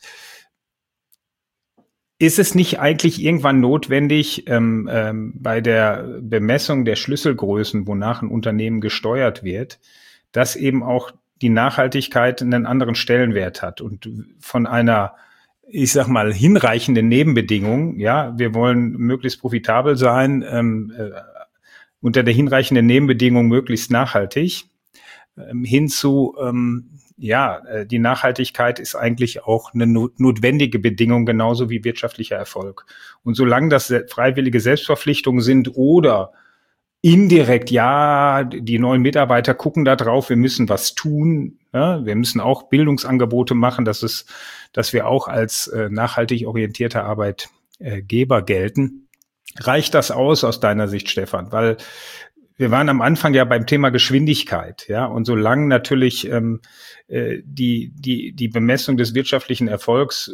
Ist es nicht eigentlich irgendwann notwendig, ähm, ähm, bei der Bemessung der Schlüsselgrößen, wonach ein Unternehmen gesteuert wird, dass eben auch die Nachhaltigkeit einen anderen Stellenwert hat und von einer, ich sag mal, hinreichenden Nebenbedingung, ja, wir wollen möglichst profitabel sein, ähm, äh, unter der hinreichenden Nebenbedingung möglichst nachhaltig, ähm, hinzu, ähm, ja, äh, die Nachhaltigkeit ist eigentlich auch eine not- notwendige Bedingung, genauso wie wirtschaftlicher Erfolg. Und solange das se- freiwillige Selbstverpflichtungen sind oder indirekt, ja, die neuen Mitarbeiter gucken da drauf, wir müssen was tun, ja, wir müssen auch Bildungsangebote machen, dass es, dass wir auch als äh, nachhaltig orientierter Arbeitgeber gelten. Reicht das aus aus deiner Sicht, Stefan? Weil wir waren am Anfang ja beim Thema Geschwindigkeit, ja, und solange natürlich ähm, äh, die die die Bemessung des wirtschaftlichen Erfolgs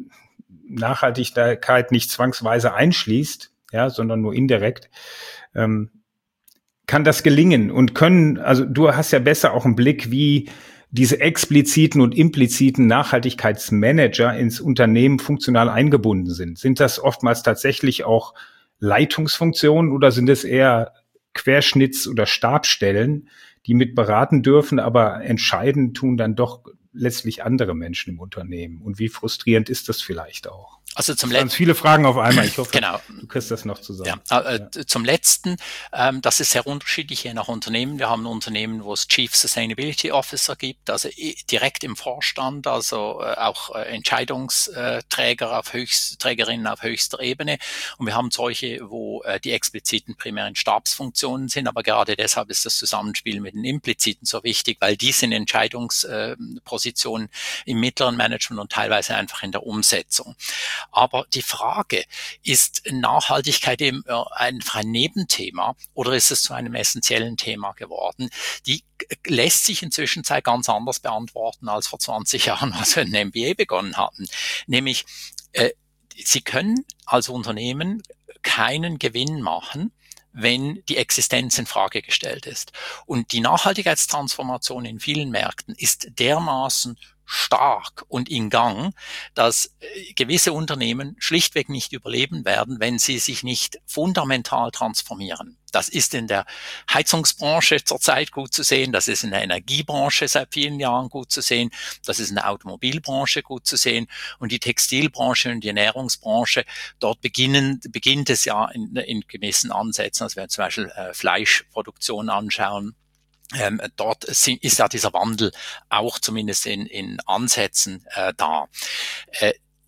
Nachhaltigkeit nicht zwangsweise einschließt, ja, sondern nur indirekt, ähm, kann das gelingen und können, also du hast ja besser auch einen Blick, wie diese expliziten und impliziten Nachhaltigkeitsmanager ins Unternehmen funktional eingebunden sind. Sind das oftmals tatsächlich auch Leitungsfunktionen oder sind es eher Querschnitts- oder Stabstellen, die mit beraten dürfen, aber entscheiden tun dann doch letztlich andere Menschen im Unternehmen? Und wie frustrierend ist das vielleicht auch? Also zum Letzten viele Fragen auf einmal. Ich hoffe, genau. du kriegst das noch zusammen. Ja, äh, ja. Zum Letzten, ähm, das ist sehr unterschiedlich je nach Unternehmen. Wir haben ein Unternehmen, wo es Chief Sustainability Officer gibt, also direkt im Vorstand, also äh, auch äh, Entscheidungsträger auf höchst, Trägerinnen auf höchster Ebene. Und wir haben solche, wo äh, die expliziten primären Stabsfunktionen sind, aber gerade deshalb ist das Zusammenspiel mit den impliziten so wichtig, weil die sind Entscheidungspositionen äh, im mittleren Management und teilweise einfach in der Umsetzung. Aber die Frage, ist Nachhaltigkeit eben einfach ein Nebenthema oder ist es zu einem essentiellen Thema geworden? Die lässt sich inzwischen ganz anders beantworten als vor zwanzig Jahren, als wir ein M B A begonnen hatten. Nämlich, äh, Sie können als Unternehmen keinen Gewinn machen, wenn die Existenz in Frage gestellt ist. Und die Nachhaltigkeitstransformation in vielen Märkten ist dermaßen stark und in Gang, dass gewisse Unternehmen schlichtweg nicht überleben werden, wenn sie sich nicht fundamental transformieren. Das ist in der Heizungsbranche zurzeit gut zu sehen, das ist in der Energiebranche seit vielen Jahren gut zu sehen, das ist in der Automobilbranche gut zu sehen und die Textilbranche und die Ernährungsbranche, dort beginnen, beginnt es ja in, in gewissen Ansätzen, also wenn wir zum Beispiel äh, Fleischproduktion anschauen. Ähm, dort ist ja dieser Wandel auch zumindest in, in Ansätzen äh, da. Äh,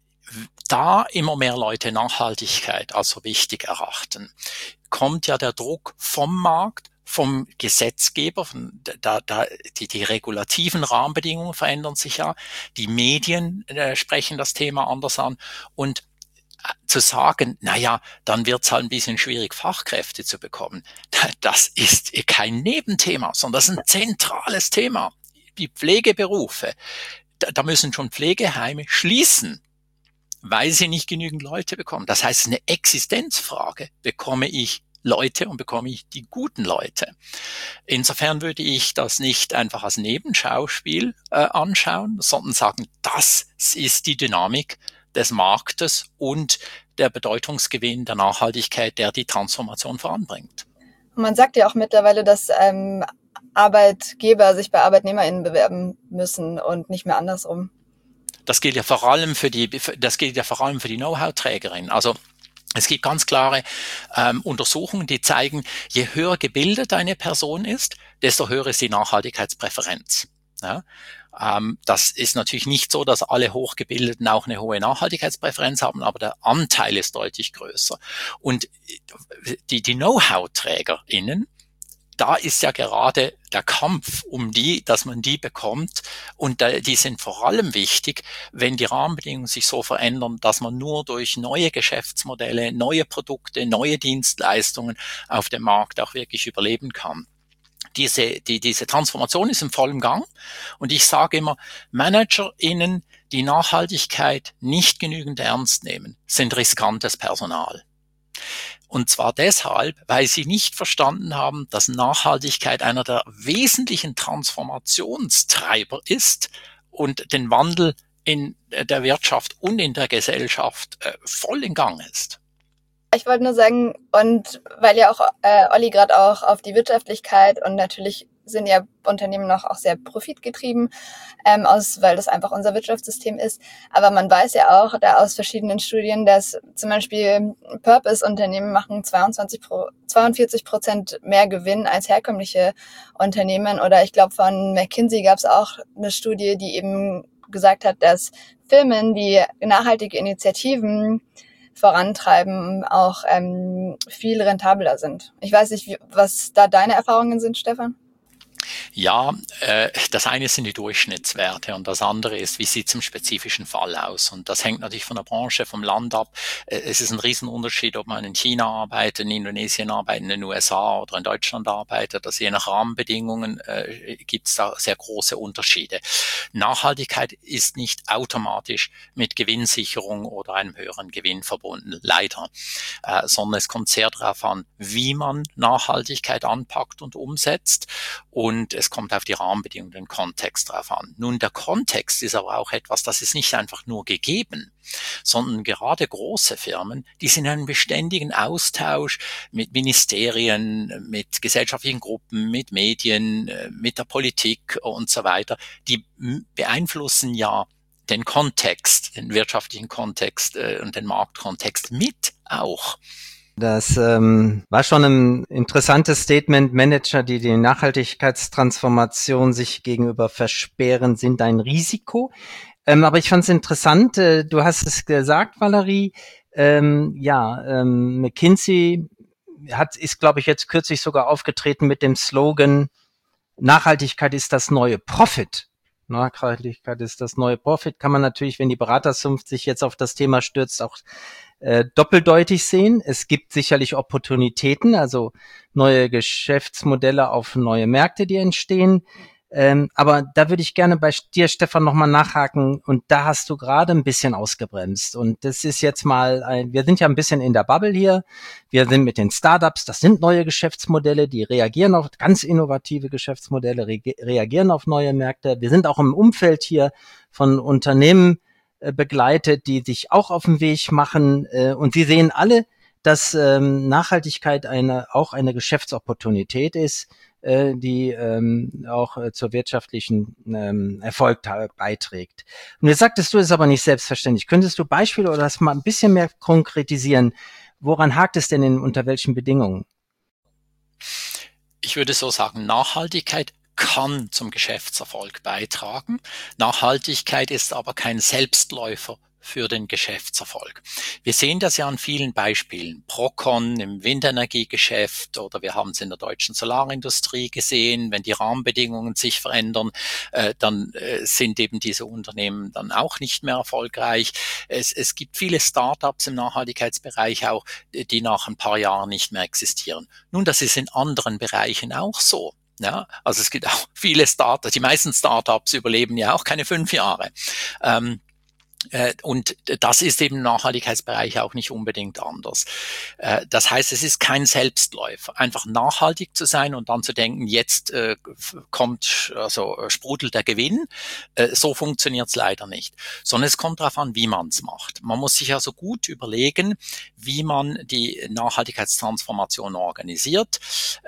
da immer mehr Leute Nachhaltigkeit als so wichtig erachten, kommt ja der Druck vom Markt, vom Gesetzgeber, von, da, da, die, die regulativen Rahmenbedingungen verändern sich ja, die Medien äh, sprechen das Thema anders an und zu sagen, naja, dann wird's halt ein bisschen schwierig, Fachkräfte zu bekommen. Das ist kein Nebenthema, sondern das ist ein zentrales Thema. Die Pflegeberufe, da, da müssen schon Pflegeheime schließen, weil sie nicht genügend Leute bekommen. Das heißt, eine Existenzfrage, bekomme ich Leute und bekomme ich die guten Leute. Insofern würde ich das nicht einfach als Nebenschauspiel äh, anschauen, sondern sagen, das ist die Dynamik des Marktes und der Bedeutungsgewinn der Nachhaltigkeit, der die Transformation voranbringt. Man sagt ja auch mittlerweile, dass ähm, Arbeitgeber sich bei ArbeitnehmerInnen bewerben müssen und nicht mehr andersrum. Das gilt ja vor allem für die, das gilt ja vor allem für die Know-how-Trägerin. Also es gibt ganz klare ähm, Untersuchungen, die zeigen, je höher gebildet eine Person ist, desto höher ist die Nachhaltigkeitspräferenz. Ja? Ähm, das ist natürlich nicht so, dass alle Hochgebildeten auch eine hohe Nachhaltigkeitspräferenz haben, aber der Anteil ist deutlich größer. Und die, die Know-how-TrägerInnen, da ist ja gerade der Kampf um die, dass man die bekommt. Und die sind vor allem wichtig, wenn die Rahmenbedingungen sich so verändern, dass man nur durch neue Geschäftsmodelle, neue Produkte, neue Dienstleistungen auf dem Markt auch wirklich überleben kann. Diese, die, diese Transformation ist im vollen Gang. Und ich sage immer, ManagerInnen, die Nachhaltigkeit nicht genügend ernst nehmen, sind riskantes Personal. Und zwar deshalb, weil sie nicht verstanden haben, dass Nachhaltigkeit einer der wesentlichen Transformationstreiber ist und den Wandel in der Wirtschaft und in der Gesellschaft äh, voll in Gang ist. Ich wollte nur sagen, und weil ja auch äh, Olli gerade auch auf die Wirtschaftlichkeit und natürlich sind ja Unternehmen noch auch sehr profitgetrieben, ähm, aus, weil das einfach unser Wirtschaftssystem ist. Aber man weiß ja auch da aus verschiedenen Studien, dass zum Beispiel Purpose-Unternehmen machen zweiundzwanzig Pro, zweiundvierzig Prozent mehr Gewinn als herkömmliche Unternehmen. Oder ich glaube, von McKinsey gab es auch eine Studie, die eben gesagt hat, dass Firmen, die nachhaltige Initiativen vorantreiben, auch ähm, viel rentabler sind. Ich weiß nicht, wie, was da deine Erfahrungen sind, Stefan? Ja, äh, das eine sind die Durchschnittswerte und das andere ist, wie sieht es im spezifischen Fall aus? Und das hängt natürlich von der Branche, vom Land ab. Äh, es ist ein Riesenunterschied, ob man in China arbeitet, in Indonesien arbeitet, in den U S A oder in Deutschland arbeitet. Also je nach Rahmenbedingungen äh, gibt es da sehr große Unterschiede. Nachhaltigkeit ist nicht automatisch mit Gewinnsicherung oder einem höheren Gewinn verbunden, leider. Äh, sondern es kommt sehr darauf an, wie man Nachhaltigkeit anpackt und umsetzt. Und es kommt auf die Rahmenbedingungen, den Kontext drauf an. Nun, der Kontext ist aber auch etwas, das ist nicht einfach nur gegeben, sondern gerade große Firmen, die sind in einem beständigen Austausch mit Ministerien, mit gesellschaftlichen Gruppen, mit Medien, mit der Politik und so weiter. Die beeinflussen ja den Kontext, den wirtschaftlichen Kontext und den Marktkontext mit auch. Das ähm, war schon ein interessantes Statement. Manager, die die Nachhaltigkeitstransformation sich gegenüber versperren, sind ein Risiko. Ähm, aber ich fand es interessant, äh, du hast es gesagt, Valerie, ähm, ja, ähm, McKinsey hat, ist, glaube ich, jetzt kürzlich sogar aufgetreten mit dem Slogan, Nachhaltigkeit ist das neue Profit. Nachhaltigkeit ist das neue Profit. Kann man natürlich, wenn die Beraterzunft sich jetzt auf das Thema stürzt, auch äh, doppeldeutig sehen. Es gibt sicherlich Opportunitäten, also neue Geschäftsmodelle auf neue Märkte, die entstehen. Ähm, aber da würde ich gerne bei dir, Stefan, nochmal nachhaken. Und da hast du gerade ein bisschen ausgebremst. Und das ist jetzt mal, ein, wir sind ja ein bisschen in der Bubble hier. Wir sind mit den Startups, das sind neue Geschäftsmodelle, die reagieren auf ganz innovative Geschäftsmodelle, re- reagieren auf neue Märkte. Wir sind auch im Umfeld hier von Unternehmen äh, begleitet, die sich auch auf den Weg machen. Äh, und sie sehen alle, dass ähm, Nachhaltigkeit eine auch eine Geschäftsopportunität ist, äh, die ähm, auch äh, zur wirtschaftlichen ähm, Erfolg ta- beiträgt. Und jetzt sagtest du, es ist aber nicht selbstverständlich. Könntest du Beispiele oder das mal ein bisschen mehr konkretisieren? Woran hakt es denn in, unter welchen Bedingungen? Ich würde so sagen, Nachhaltigkeit kann zum Geschäftserfolg beitragen. Nachhaltigkeit ist aber kein Selbstläufer für den Geschäftserfolg. Wir sehen das ja an vielen Beispielen. Procon im Windenergiegeschäft oder wir haben es in der deutschen Solarindustrie gesehen. Wenn die Rahmenbedingungen sich verändern, äh, dann äh, sind eben diese Unternehmen dann auch nicht mehr erfolgreich. Es, es gibt viele Startups im Nachhaltigkeitsbereich auch, die nach ein paar Jahren nicht mehr existieren. Nun, das ist in anderen Bereichen auch so. Ja, also es gibt auch viele Startups, die meisten Startups überleben ja auch keine fünf Jahre. Ähm, Und das ist im Nachhaltigkeitsbereich auch nicht unbedingt anders. Das heißt, es ist kein Selbstläufer, einfach nachhaltig zu sein und dann zu denken, jetzt kommt, also sprudelt der Gewinn. So funktioniert es leider nicht. Sondern es kommt darauf an, wie man es macht. Man muss sich also gut überlegen, wie man die Nachhaltigkeitstransformation organisiert.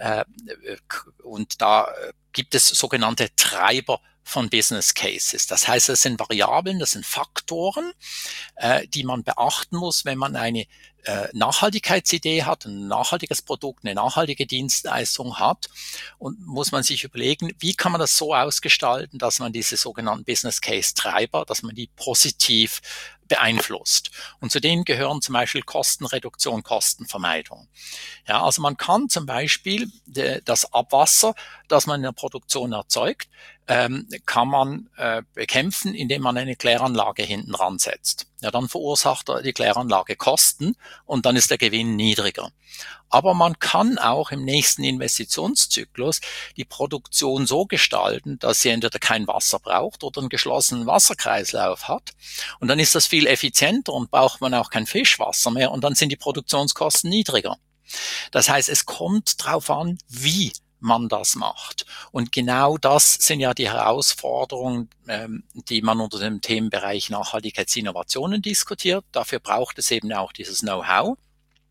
Und da gibt es sogenannte Treiber von Business Cases. Das heißt, das sind Variablen, das sind Faktoren, äh, die man beachten muss, wenn man eine äh, Nachhaltigkeitsidee hat, ein nachhaltiges Produkt, eine nachhaltige Dienstleistung hat, und muss man sich überlegen, wie kann man das so ausgestalten, dass man diese sogenannten Business Case Treiber, dass man die positiv beeinflusst. Und zu denen gehören zum Beispiel Kostenreduktion, Kostenvermeidung. Ja, also man kann zum Beispiel de, das Abwasser, das man in der Produktion erzeugt, ähm, kann man äh, bekämpfen, indem man eine Kläranlage hinten ran setzt. Ja, dann verursacht die Kläranlage Kosten und dann ist der Gewinn niedriger. Aber man kann auch im nächsten Investitionszyklus die Produktion so gestalten, dass sie entweder kein Wasser braucht oder einen geschlossenen Wasserkreislauf hat. Und dann ist das viel effizienter und braucht man auch kein Fischwasser mehr und dann sind die Produktionskosten niedriger. Das heißt, es kommt drauf an, wie man das macht. Und genau das sind ja die Herausforderungen, ähm, die man unter dem Themenbereich Nachhaltigkeitsinnovationen diskutiert. Dafür braucht es eben auch dieses Know-how.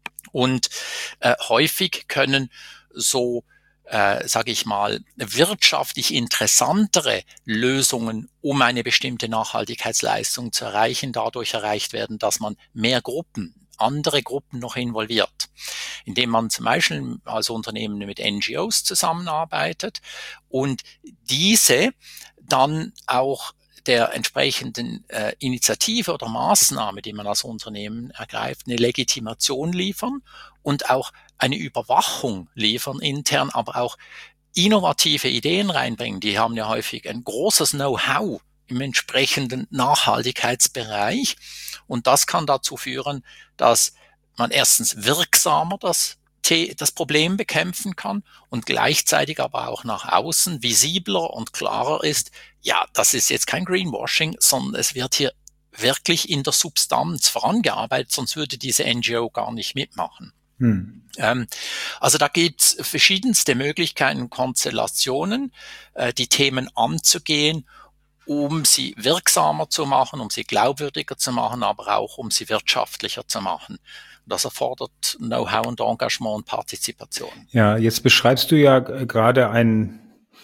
Und äh, häufig können so, äh, sage ich mal, wirtschaftlich interessantere Lösungen, um eine bestimmte Nachhaltigkeitsleistung zu erreichen, dadurch erreicht werden, dass man mehr Gruppen, andere Gruppen noch involviert, indem man zum Beispiel als Unternehmen mit N G Os zusammenarbeitet und diese dann auch der entsprechenden äh, Initiative oder Maßnahme, die man als Unternehmen ergreift, eine Legitimation liefern und auch eine Überwachung liefern intern, aber auch innovative Ideen reinbringen. Die haben ja häufig ein großes Know-how im entsprechenden Nachhaltigkeitsbereich und das kann dazu führen, dass man erstens wirksamer das das Problem bekämpfen kann und gleichzeitig aber auch nach außen visibler und klarer ist, ja, das ist jetzt kein Greenwashing, sondern es wird hier wirklich in der Substanz vorangearbeitet, sonst würde diese N G O gar nicht mitmachen. Hm. Ähm, also da gibt's verschiedenste Möglichkeiten, Konstellationen, äh, die Themen anzugehen, um sie wirksamer zu machen, um sie glaubwürdiger zu machen, aber auch um sie wirtschaftlicher zu machen. Das erfordert Know-how und Engagement und Partizipation. Ja, jetzt beschreibst du ja gerade ein,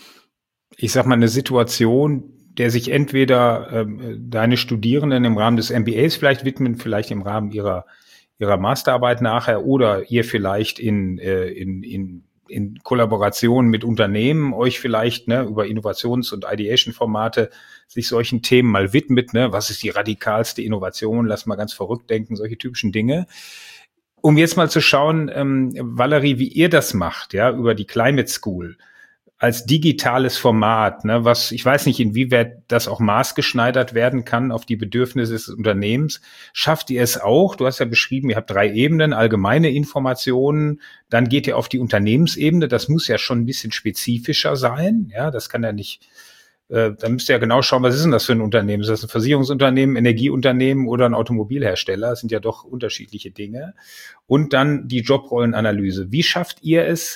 ich sag mal, eine Situation, der sich entweder ähm, deine Studierenden im Rahmen des M B As vielleicht widmen, vielleicht im Rahmen ihrer ihrer Masterarbeit nachher, oder ihr vielleicht in äh, in in in Kollaboration mit Unternehmen euch vielleicht ne, über Innovations- und Ideation-Formate sich solchen Themen mal widmet. Ne? Was ist die radikalste Innovation? Lass mal ganz verrückt denken, solche typischen Dinge. Um jetzt mal zu schauen, ähm, Valerie, wie ihr das macht, ja, über die Climate School als digitales Format, ne, was, ich weiß nicht, inwieweit das auch maßgeschneidert werden kann auf die Bedürfnisse des Unternehmens. Schafft ihr es auch? Du hast ja beschrieben, ihr habt drei Ebenen, allgemeine Informationen, dann geht ihr auf die Unternehmensebene. Das muss ja schon ein bisschen spezifischer sein, ja, das kann ja nicht, äh, da müsst ihr ja genau schauen, was ist denn das für ein Unternehmen? Ist das ein Versicherungsunternehmen, Energieunternehmen oder ein Automobilhersteller? Das sind ja doch unterschiedliche Dinge. Und dann die Jobrollenanalyse. Wie schafft ihr es,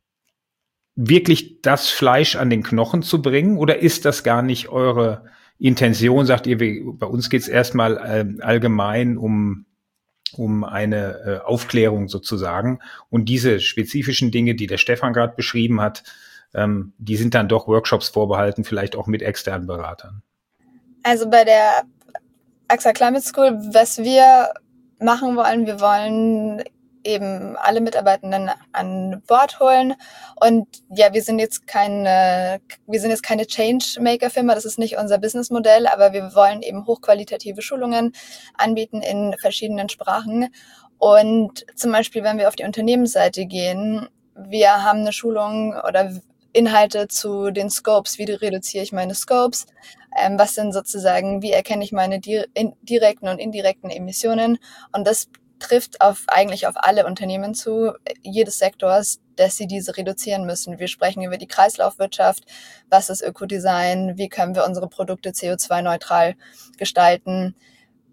wirklich das Fleisch an den Knochen zu bringen? Oder ist das gar nicht eure Intention? Sagt ihr, wir, bei uns geht es erstmal äh, allgemein um, um eine äh, Aufklärung sozusagen. Und diese spezifischen Dinge, die der Stefan gerade beschrieben hat, ähm, die sind dann doch Workshops vorbehalten, vielleicht auch mit externen Beratern. Also bei der A X A Climate School, was wir machen wollen, wir wollen eben alle Mitarbeitenden an Bord holen. Und ja, wir sind jetzt keine, wir sind jetzt keine Changemaker-Firma, das ist nicht unser Businessmodell, aber wir wollen eben hochqualitative Schulungen anbieten in verschiedenen Sprachen. Und zum Beispiel, wenn wir auf die Unternehmensseite gehen, wir haben eine Schulung oder Inhalte zu den Scopes, wie reduziere ich meine Scopes, ähm, was sind sozusagen, wie erkenne ich meine di- in, direkten und indirekten Emissionen, und das trifft auf eigentlich auf alle Unternehmen zu, jedes Sektors, dass sie diese reduzieren müssen. Wir sprechen über die Kreislaufwirtschaft, was ist Ökodesign, wie können wir unsere Produkte C O zwei neutral gestalten,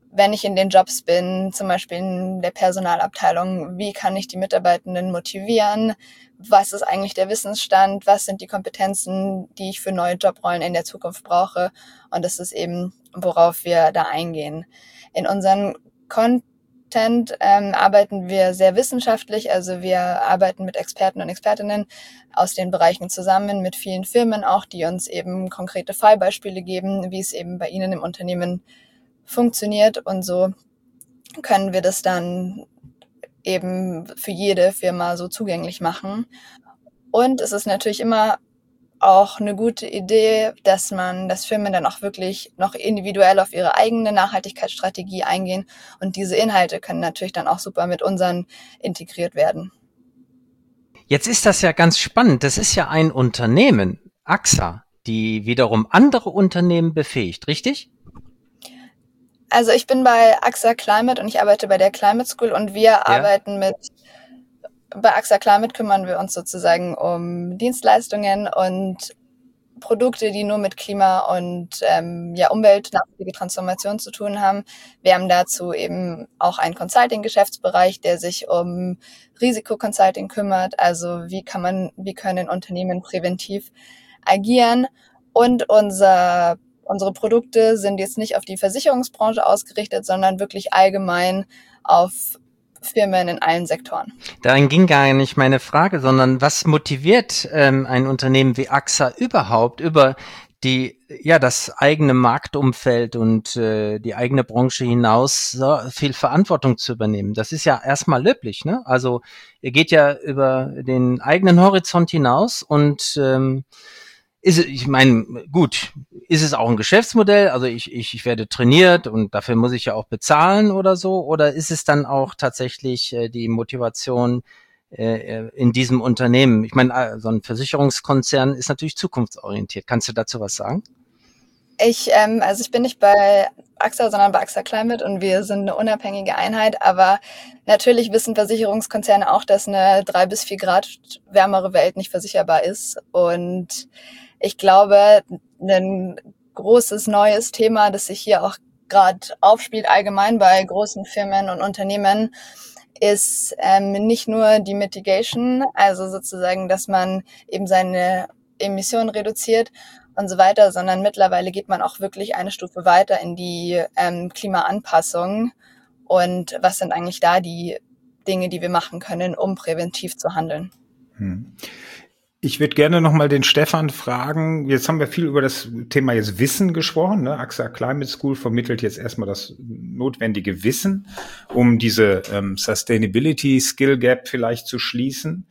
wenn ich in den Jobs bin, zum Beispiel in der Personalabteilung, wie kann ich die Mitarbeitenden motivieren? Was ist eigentlich der Wissensstand? Was sind die Kompetenzen, die ich für neue Jobrollen in der Zukunft brauche? Und das ist eben, worauf wir da eingehen. In unseren Content ähm, arbeiten wir sehr wissenschaftlich, also wir arbeiten mit Experten und Expertinnen aus den Bereichen zusammen, mit vielen Firmen auch, die uns eben konkrete Fallbeispiele geben, wie es eben bei ihnen im Unternehmen funktioniert, und so können wir das dann eben für jede Firma so zugänglich machen. Und es ist natürlich immer auch eine gute Idee, dass man, dass Firmen dann auch wirklich noch individuell auf ihre eigene Nachhaltigkeitsstrategie eingehen, und diese Inhalte können natürlich dann auch super mit unseren integriert werden. Jetzt ist das ja ganz spannend. Das ist ja ein Unternehmen, A X A, die wiederum andere Unternehmen befähigt, richtig? Also ich bin bei A X A Climate und ich arbeite bei der Climate School, und wir ja. arbeiten mit, bei A X A Climate kümmern wir uns sozusagen um Dienstleistungen und Produkte, die nur mit Klima und ähm, ja, Umwelt, nachhaltige Transformation zu tun haben. Wir haben dazu eben auch einen Consulting-Geschäftsbereich, der sich um Risikoconsulting kümmert. Also wie kann man, wie können Unternehmen präventiv agieren? Und unser Unsere Produkte sind jetzt nicht auf die Versicherungsbranche ausgerichtet, sondern wirklich allgemein auf Firmen in allen Sektoren. Darin ging gar nicht meine Frage, sondern was motiviert ähm, ein Unternehmen wie A X A überhaupt über die, ja, das eigene Marktumfeld und äh, die eigene Branche hinaus so viel Verantwortung zu übernehmen? Das ist ja erstmal löblich, ne? Also ihr geht ja über den eigenen Horizont hinaus und ähm, ist, ich meine, gut, ist es auch ein Geschäftsmodell? Also ich, ich, ich werde trainiert und dafür muss ich ja auch bezahlen oder so? Oder ist es dann auch tatsächlich äh, die Motivation äh, in diesem Unternehmen? Ich meine, so ein Versicherungskonzern ist natürlich zukunftsorientiert. Kannst du dazu was sagen? Ich, ähm, also ich bin nicht bei A X A, sondern bei A X A Climate, und wir sind eine unabhängige Einheit. Aber natürlich wissen Versicherungskonzerne auch, dass eine drei bis vier Grad wärmere Welt nicht versicherbar ist. Und ich glaube, ein großes neues Thema, das sich hier auch gerade aufspielt, allgemein bei großen Firmen und Unternehmen, ist ähm, nicht nur die Mitigation, also sozusagen, dass man eben seine Emissionen reduziert und so weiter, sondern mittlerweile geht man auch wirklich eine Stufe weiter in die ähm, Klimaanpassung. Und was sind eigentlich da die Dinge, die wir machen können, um präventiv zu handeln? Hm. Ich würde gerne noch mal den Stefan fragen. Jetzt haben wir viel über das Thema jetzt Wissen gesprochen. Ne? A X A Climate School vermittelt jetzt erstmal das notwendige Wissen, um diese ähm, Sustainability Skill Gap vielleicht zu schließen.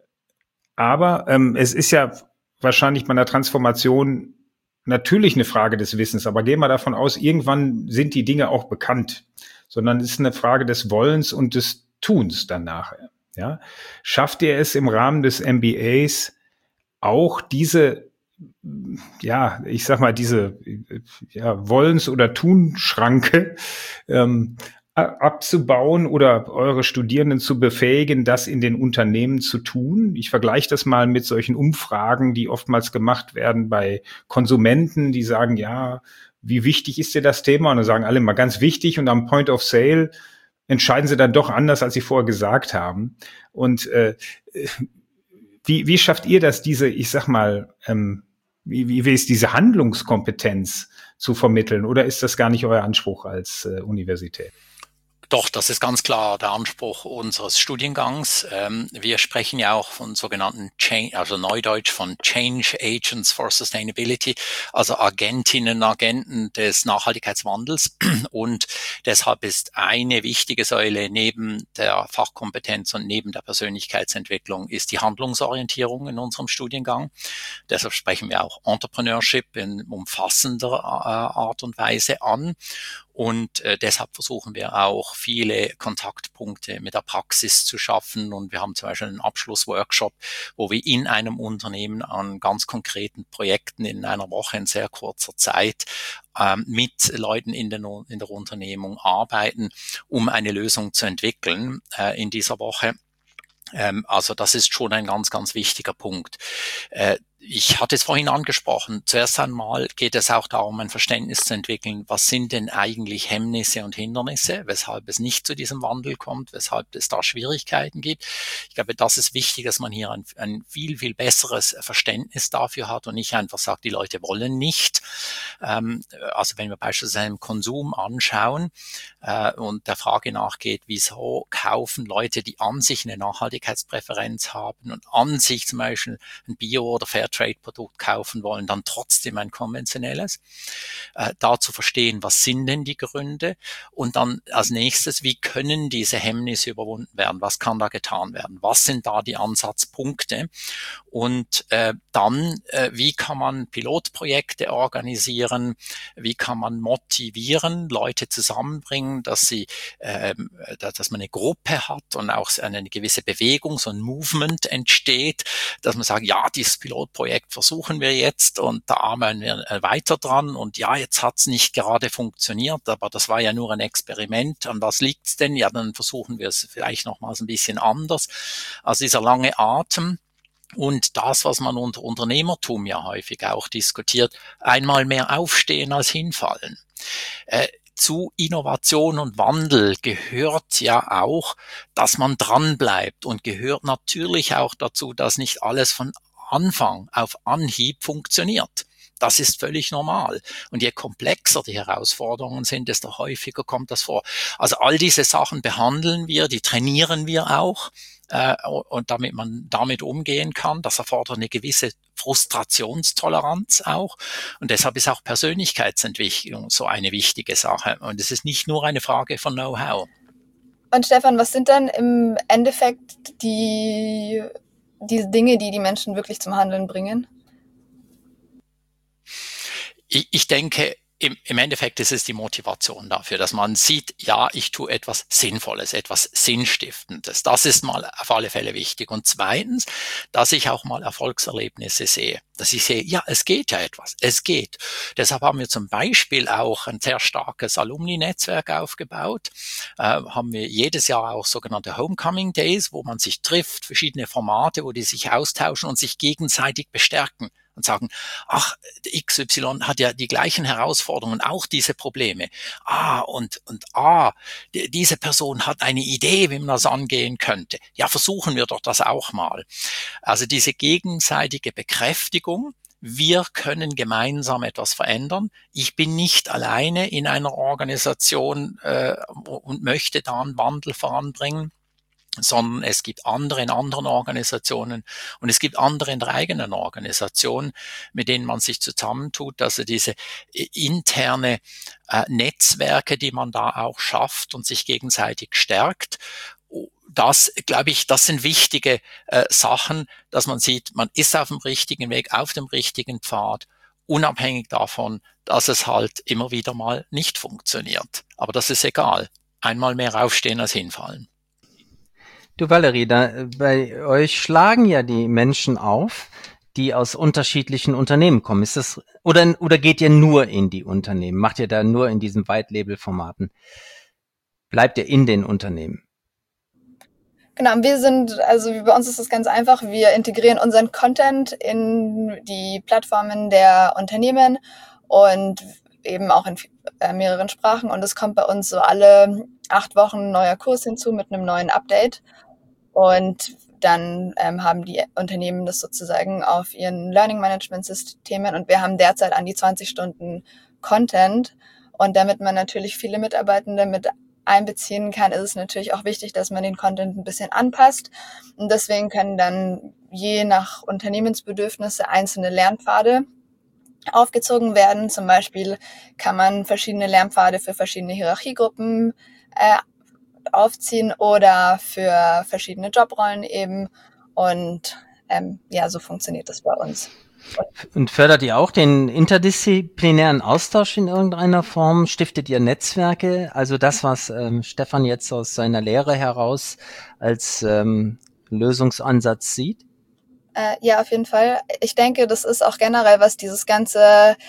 Aber ähm, es ist ja wahrscheinlich bei einer Transformation natürlich eine Frage des Wissens. Aber gehen wir davon aus, irgendwann sind die Dinge auch bekannt, sondern es ist eine Frage des Wollens und des Tuns dann nachher. Ja, schafft ihr es im Rahmen des M B As auch diese, ja, ich sag mal, diese ja, Wollens- oder Tunschranke ähm, abzubauen oder eure Studierenden zu befähigen, das in den Unternehmen zu tun? Ich vergleiche das mal mit solchen Umfragen, die oftmals gemacht werden bei Konsumenten, die sagen, ja, wie wichtig ist dir das Thema? Und dann sagen alle mal ganz wichtig, und am Point of Sale entscheiden sie dann doch anders, als sie vorher gesagt haben. Und äh, wie, wie schafft ihr das, diese, ich sag mal, ähm, wie, wie, wie ist diese Handlungskompetenz zu vermitteln? Oder ist das gar nicht euer Anspruch als äh, Universität? Doch, das ist ganz klar der Anspruch unseres Studiengangs. Ähm, wir sprechen ja auch von sogenannten Change, also Neudeutsch von Change Agents for Sustainability, also Agentinnen, Agenten des Nachhaltigkeitswandels. Und deshalb ist eine wichtige Säule neben der Fachkompetenz und neben der Persönlichkeitsentwicklung ist die Handlungsorientierung in unserem Studiengang. Deshalb sprechen wir auch Entrepreneurship in umfassender äh, Art und Weise an. Und äh, deshalb versuchen wir auch viele Kontaktpunkte mit der Praxis zu schaffen. Und wir haben zum Beispiel einen Abschlussworkshop, wo wir in einem Unternehmen an ganz konkreten Projekten in einer Woche in sehr kurzer Zeit ähm, mit Leuten in, den, in der Unternehmung arbeiten, um eine Lösung zu entwickeln äh, in dieser Woche. Ähm, also das ist schon ein ganz, ganz wichtiger Punkt. Äh, ich hatte es vorhin angesprochen, zuerst einmal geht es auch darum, ein Verständnis zu entwickeln, was sind denn eigentlich Hemmnisse und Hindernisse, weshalb es nicht zu diesem Wandel kommt, weshalb es da Schwierigkeiten gibt. Ich glaube, das ist wichtig, dass man hier ein, ein viel, viel besseres Verständnis dafür hat und nicht einfach sagt, die Leute wollen nicht. Ähm, also wenn wir beispielsweise den Konsum anschauen äh, und der Frage nachgeht, wieso kaufen Leute, die an sich eine Nachhaltigkeitspräferenz haben und an sich zum Beispiel ein Bio- oder Fairtrade-Produkt kaufen wollen, dann trotzdem ein konventionelles. Äh, da zu verstehen, was sind denn die Gründe? Und dann als nächstes, wie können diese Hemmnisse überwunden werden? Was kann da getan werden? Was sind da die Ansatzpunkte? Und äh, dann, äh, wie kann man Pilotprojekte organisieren? Wie kann man motivieren, Leute zusammenbringen, dass sie, äh, dass man eine Gruppe hat und auch eine gewisse Bewegung, so ein Movement entsteht, dass man sagt, ja, dieses Pilotprojekt versuchen wir jetzt und da arbeiten wir weiter dran und ja, jetzt hat's nicht gerade funktioniert, aber das war ja nur ein Experiment. An was liegt's denn? Ja, dann versuchen wir es vielleicht nochmals ein bisschen anders. Also dieser lange Atem. Und das, was man unter Unternehmertum ja häufig auch diskutiert, einmal mehr aufstehen als hinfallen. Äh, zu Innovation und Wandel gehört ja auch, dass man dranbleibt und gehört natürlich auch dazu, dass nicht alles von Anfang auf Anhieb funktioniert. Das ist völlig normal. Und je komplexer die Herausforderungen sind, desto häufiger kommt das vor. Also all diese Sachen behandeln wir, die trainieren wir auch. Äh, und damit man damit umgehen kann, das erfordert eine gewisse Frustrationstoleranz auch. Und deshalb ist auch Persönlichkeitsentwicklung so eine wichtige Sache. Und es ist nicht nur eine Frage von Know-how. Und Stefan, was sind dann im Endeffekt die, die Dinge, die die Menschen wirklich zum Handeln bringen? Ich, ich denke, Im, Im Endeffekt ist es die Motivation dafür, dass man sieht, ja, ich tue etwas Sinnvolles, etwas Sinnstiftendes. Das ist mal auf alle Fälle wichtig. Und zweitens, dass ich auch mal Erfolgserlebnisse sehe. Dass ich sehe, ja, es geht ja etwas, es geht. Deshalb haben wir zum Beispiel auch ein sehr starkes Alumni-Netzwerk aufgebaut. Äh, haben wir jedes Jahr auch sogenannte Homecoming Days, wo man sich trifft, verschiedene Formate, wo die sich austauschen und sich gegenseitig bestärken. Und sagen, ach, X Y hat ja die gleichen Herausforderungen, auch diese Probleme. Ah, und, und ah, die, diese Person hat eine Idee, wie man das angehen könnte. Ja, versuchen wir doch das auch mal. Also diese gegenseitige Bekräftigung, wir können gemeinsam etwas verändern. Ich bin nicht alleine in einer Organisation äh, und möchte da einen Wandel voranbringen, sondern es gibt andere in anderen Organisationen und es gibt andere in der eigenen Organisation, mit denen man sich zusammentut. Also diese interne äh, Netzwerke, die man da auch schafft und sich gegenseitig stärkt. Das, glaube ich, das sind wichtige äh, Sachen, dass man sieht, man ist auf dem richtigen Weg, auf dem richtigen Pfad, unabhängig davon, dass es halt immer wieder mal nicht funktioniert. Aber das ist egal. Einmal mehr aufstehen als hinfallen. Du Valerie, da, bei euch schlagen ja die Menschen auf, die aus unterschiedlichen Unternehmen kommen. Ist das, oder, oder geht ihr nur in die Unternehmen? Macht ihr da nur in diesen White-Label-Formaten? Bleibt ihr in den Unternehmen? Genau, wir sind, also bei uns ist es ganz einfach, wir integrieren unseren Content in die Plattformen der Unternehmen und eben auch in äh, mehreren Sprachen und es kommt bei uns so alle acht Wochen ein neuer Kurs hinzu mit einem neuen Update und dann ähm, haben die Unternehmen das sozusagen auf ihren Learning Management Systemen und wir haben derzeit an die zwanzig Stunden Content und damit man natürlich viele Mitarbeitende mit einbeziehen kann, ist es natürlich auch wichtig, dass man den Content ein bisschen anpasst und deswegen können dann je nach Unternehmensbedürfnisse einzelne Lernpfade aufgezogen werden. Zum Beispiel kann man verschiedene Lernpfade für verschiedene Hierarchiegruppen äh, aufziehen oder für verschiedene Jobrollen eben. Und ähm, ja, so funktioniert das bei uns. Und fördert ihr auch den interdisziplinären Austausch in irgendeiner Form? Stiftet ihr Netzwerke? Also das, was ähm, Stefan jetzt aus seiner Lehre heraus als ähm, Lösungsansatz sieht? Äh, ja, auf jeden Fall. Ich denke, das ist auch generell, was dieses ganze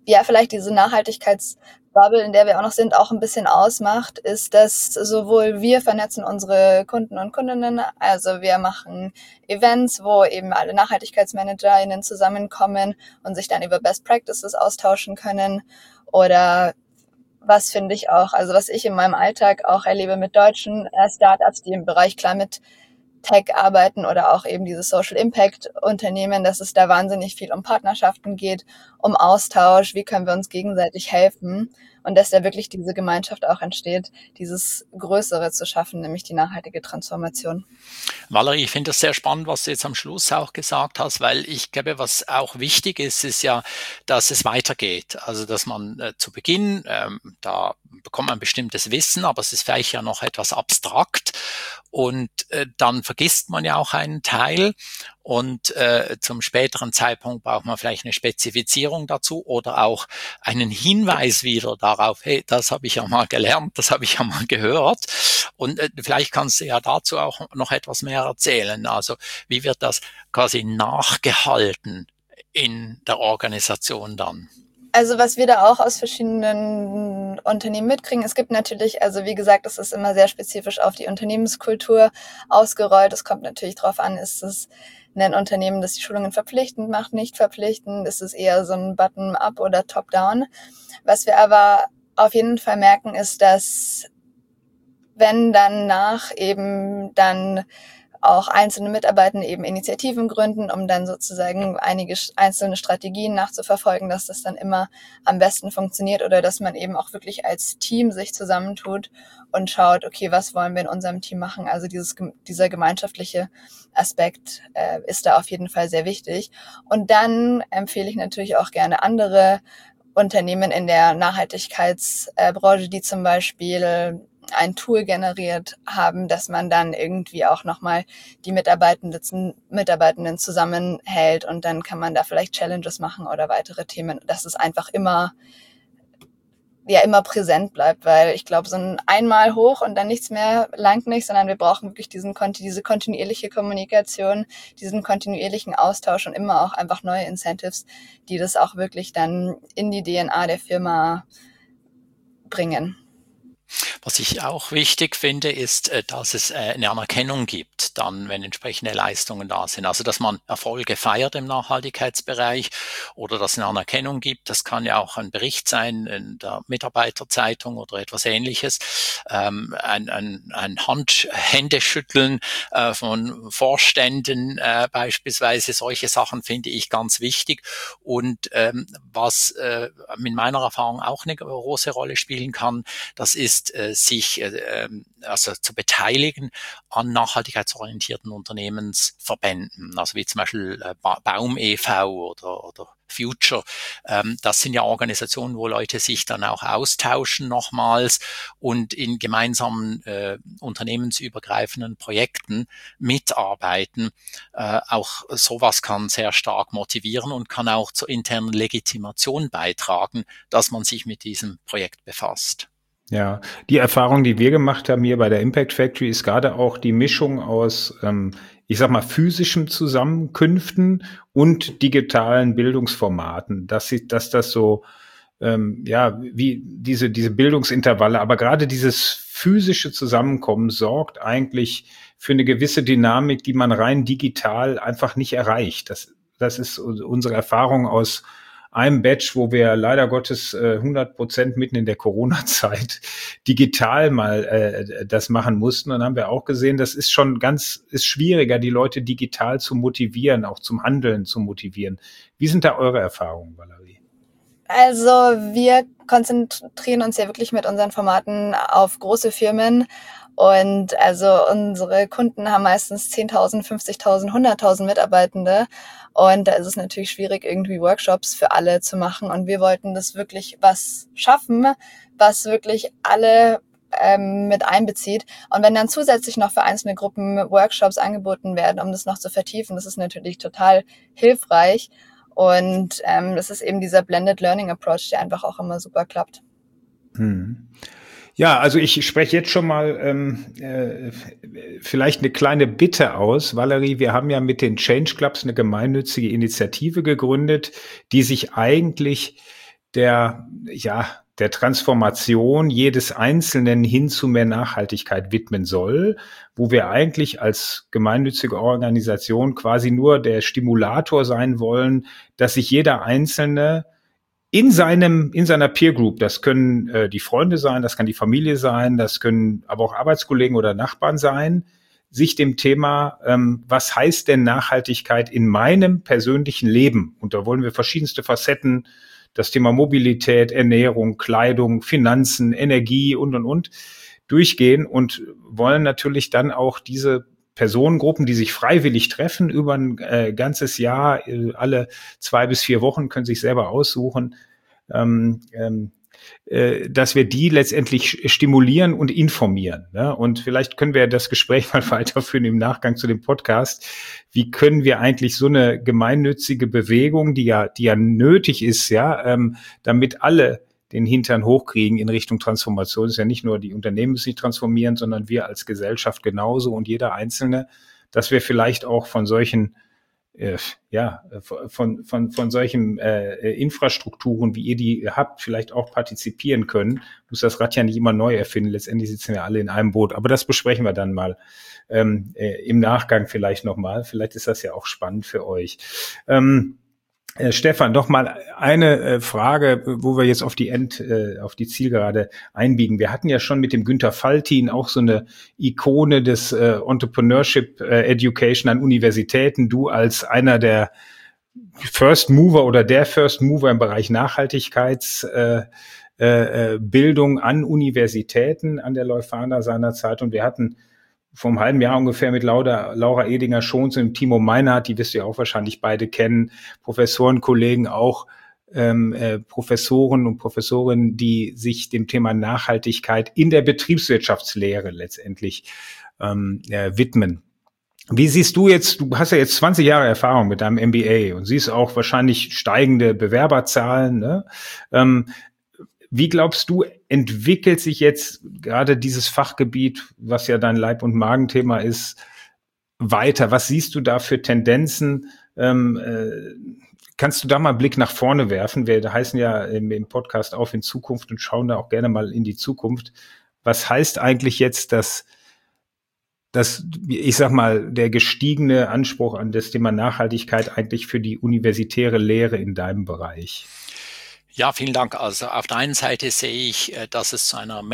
ja, vielleicht diese Nachhaltigkeitsbubble, in der wir auch noch sind, auch ein bisschen ausmacht, ist, dass sowohl wir vernetzen unsere Kunden und Kundinnen, also wir machen Events, wo eben alle NachhaltigkeitsmanagerInnen zusammenkommen und sich dann über Best Practices austauschen können, oder was finde ich auch, also was ich in meinem Alltag auch erlebe mit deutschen äh, Startups, die im Bereich Climate Tech arbeiten oder auch eben diese Social Impact Unternehmen, dass es da wahnsinnig viel um Partnerschaften geht, um Austausch, wie können wir uns gegenseitig helfen und dass da wirklich diese Gemeinschaft auch entsteht, dieses Größere zu schaffen, nämlich die nachhaltige Transformation. Valerie, ich finde das sehr spannend, was du jetzt am Schluss auch gesagt hast, weil ich glaube, was auch wichtig ist, ist ja, dass es weitergeht. Also, dass man äh, zu Beginn, ähm, da bekommt man bestimmtes Wissen, aber es ist vielleicht ja noch etwas abstrakt und äh, dann vergisst man ja auch einen Teil und äh, zum späteren Zeitpunkt braucht man vielleicht eine Spezifizierung dazu oder auch einen Hinweis wieder darauf, hey, das habe ich ja mal gelernt, das habe ich ja mal gehört und äh, vielleicht kannst du ja dazu auch noch etwas mehr erzählen. Also wie wird das quasi nachgehalten in der Organisation dann? Also was wir da auch aus verschiedenen Unternehmen mitkriegen, es gibt natürlich, also wie gesagt, es ist immer sehr spezifisch auf die Unternehmenskultur ausgerollt. Es kommt natürlich drauf an, ist es ein Unternehmen, das die Schulungen verpflichtend macht, nicht verpflichtend, ist es eher so ein Bottom-up oder Top-down. Was wir aber auf jeden Fall merken, ist, dass wenn dann nach eben dann auch einzelne Mitarbeitende eben Initiativen gründen, um dann sozusagen einige einzelne Strategien nachzuverfolgen, dass das dann immer am besten funktioniert oder dass man eben auch wirklich als Team sich zusammentut und schaut, okay, was wollen wir in unserem Team machen? Also dieses, dieser gemeinschaftliche Aspekt äh, ist da auf jeden Fall sehr wichtig. Und dann empfehle ich natürlich auch gerne andere Unternehmen in der Nachhaltigkeitsbranche, die zum Beispiel ein Tool generiert haben, dass man dann irgendwie auch nochmal die Mitarbeitenden, Mitarbeitenden zusammenhält und dann kann man da vielleicht Challenges machen oder weitere Themen, dass es einfach immer, ja, immer präsent bleibt, weil ich glaube, so ein einmal hoch und dann nichts mehr langt nicht, sondern wir brauchen wirklich diesen, diese kontinuierliche Kommunikation, diesen kontinuierlichen Austausch und immer auch einfach neue Incentives, die das auch wirklich dann in die D N A der Firma bringen. Was ich auch wichtig finde, ist, dass es eine Anerkennung gibt, dann, wenn entsprechende Leistungen da sind. Also, dass man Erfolge feiert im Nachhaltigkeitsbereich oder dass es eine Anerkennung gibt. Das kann ja auch ein Bericht sein in der Mitarbeiterzeitung oder etwas Ähnliches. Ähm, ein, ein, ein Hand, Händeschütteln äh, von Vorständen äh, beispielsweise. Solche Sachen finde ich ganz wichtig. Und ähm, was äh, mit meiner Erfahrung auch eine große Rolle spielen kann, das ist sich äh, also zu beteiligen an nachhaltigkeitsorientierten Unternehmensverbänden, also wie zum Beispiel äh, Baum e V oder, oder Future. Ähm, das sind ja Organisationen, wo Leute sich dann auch austauschen nochmals und in gemeinsamen äh, unternehmensübergreifenden Projekten mitarbeiten. Äh, auch sowas kann sehr stark motivieren und kann auch zur internen Legitimation beitragen, dass man sich mit diesem Projekt befasst. Ja, die Erfahrung, die wir gemacht haben hier bei der Impact Factory, ist gerade auch die Mischung aus, ähm, ich sag mal, physischen Zusammenkünften und digitalen Bildungsformaten, dass sie, dass das so, ähm, ja, wie diese diese Bildungsintervalle, aber gerade dieses physische Zusammenkommen sorgt eigentlich für eine gewisse Dynamik, die man rein digital einfach nicht erreicht. Das das ist unsere Erfahrung aus einem Batch, wo wir leider Gottes äh, hundert Prozent mitten in der Corona-Zeit digital mal äh, das machen mussten. Und dann haben wir auch gesehen, das ist schon ganz, ist schwieriger, die Leute digital zu motivieren, auch zum Handeln zu motivieren. Wie sind da eure Erfahrungen, Valerie? Also wir konzentrieren uns ja wirklich mit unseren Formaten auf große Firmen. Und also unsere Kunden haben meistens zehntausend, fünfzigtausend, hunderttausend Mitarbeitende. Und da ist es natürlich schwierig, irgendwie Workshops für alle zu machen. Und wir wollten das wirklich was schaffen, was wirklich alle ähm, mit einbezieht. Und wenn dann zusätzlich noch für einzelne Gruppen Workshops angeboten werden, um das noch zu vertiefen, das ist natürlich total hilfreich. Und ähm, das ist eben dieser Blended Learning Approach, der einfach auch immer super klappt. Hm. Ja, also ich spreche jetzt schon mal ähm, äh, vielleicht eine kleine Bitte aus. Valerie, wir haben ja mit den Change Clubs eine gemeinnützige Initiative gegründet, die sich eigentlich der, ja, der Transformation jedes Einzelnen hin zu mehr Nachhaltigkeit widmen soll, wo wir eigentlich als gemeinnützige Organisation quasi nur der Stimulator sein wollen, dass sich jeder Einzelne in seinem, in seiner Peer Group, das können äh, die Freunde sein, das kann die Familie sein, das können aber auch Arbeitskollegen oder Nachbarn sein, sich dem Thema, ähm, was heißt denn Nachhaltigkeit in meinem persönlichen Leben? Und da wollen wir verschiedenste Facetten, das Thema Mobilität, Ernährung, Kleidung, Finanzen, Energie und, und, und durchgehen und wollen natürlich dann auch diese Personengruppen, die sich freiwillig treffen über ein äh, ganzes Jahr, äh, alle zwei bis vier Wochen, können sich selber aussuchen, ähm, ähm, äh, dass wir die letztendlich stimulieren und informieren. Ne? Und vielleicht können wir das Gespräch mal weiterführen im Nachgang zu dem Podcast. Wie können wir eigentlich so eine gemeinnützige Bewegung, die ja, die ja nötig ist, ja, ähm, damit alle den Hintern hochkriegen in Richtung Transformation. Es ist ja nicht nur die Unternehmen müssen sich transformieren, sondern wir als Gesellschaft genauso und jeder Einzelne, dass wir vielleicht auch von solchen äh, ja, von, von, von solchen äh, Infrastrukturen, wie ihr die habt, vielleicht auch partizipieren können. Muss das Rad ja nicht immer neu erfinden. Letztendlich sitzen wir alle in einem Boot. Aber das besprechen wir dann mal ähm, äh, im Nachgang vielleicht nochmal. Vielleicht ist das ja auch spannend für euch. Ähm, Äh, Stefan, noch mal eine äh, Frage, wo wir jetzt auf die End, äh, auf die Zielgerade einbiegen. Wir hatten ja schon mit dem Günter Faltin auch so eine Ikone des äh, Entrepreneurship äh, Education an Universitäten. Du als einer der First Mover oder der First Mover im Bereich Nachhaltigkeitsbildung äh, äh, Bildung an Universitäten an der Leuphana seinerzeit. Und wir hatten vor einem halben Jahr ungefähr mit Laura, Laura Edinger-Schons und Timo Meinhardt, die wirst du ja auch wahrscheinlich beide kennen, Professoren, Kollegen, auch ähm, äh, Professoren und Professorinnen, die sich dem Thema Nachhaltigkeit in der Betriebswirtschaftslehre letztendlich ähm, äh, widmen. Wie siehst du jetzt, du hast ja jetzt zwanzig Jahre Erfahrung mit deinem M B A und siehst auch wahrscheinlich steigende Bewerberzahlen, ne? Ähm, Wie glaubst du, entwickelt sich jetzt gerade dieses Fachgebiet, was ja dein Leib- und Magenthema ist, weiter? Was siehst du da für Tendenzen? Ähm, äh, kannst du da mal einen Blick nach vorne werfen? Wir heißen ja im, im Podcast Auf in Zukunft und schauen da auch gerne mal in die Zukunft. Was heißt eigentlich jetzt, dass, dass ich sag mal, der gestiegene Anspruch an das Thema Nachhaltigkeit eigentlich für die universitäre Lehre in deinem Bereich? Ja, vielen Dank. Also auf der einen Seite sehe ich, dass es zu einer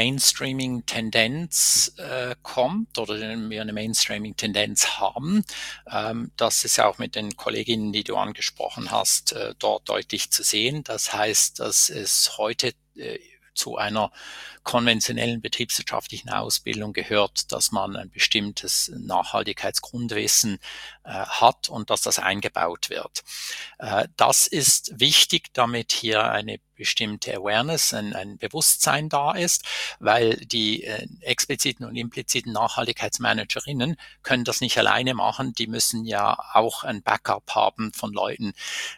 Mainstreaming-Tendenz äh, kommt oder wir eine Mainstreaming-Tendenz haben. Ähm, das ist ja auch mit den Kolleginnen, die du angesprochen hast, äh, dort deutlich zu sehen. Das heißt, dass es heute äh, zu einer konventionellen betriebswirtschaftlichen Ausbildung gehört, dass man ein bestimmtes Nachhaltigkeitsgrundwissen äh, hat und dass das eingebaut wird. Äh, das ist wichtig, damit hier eine bestimmte Awareness, ein, ein Bewusstsein da ist, weil die äh, expliziten und impliziten Nachhaltigkeitsmanagerinnen können das nicht alleine machen. Die müssen ja auch ein Backup haben von Leuten,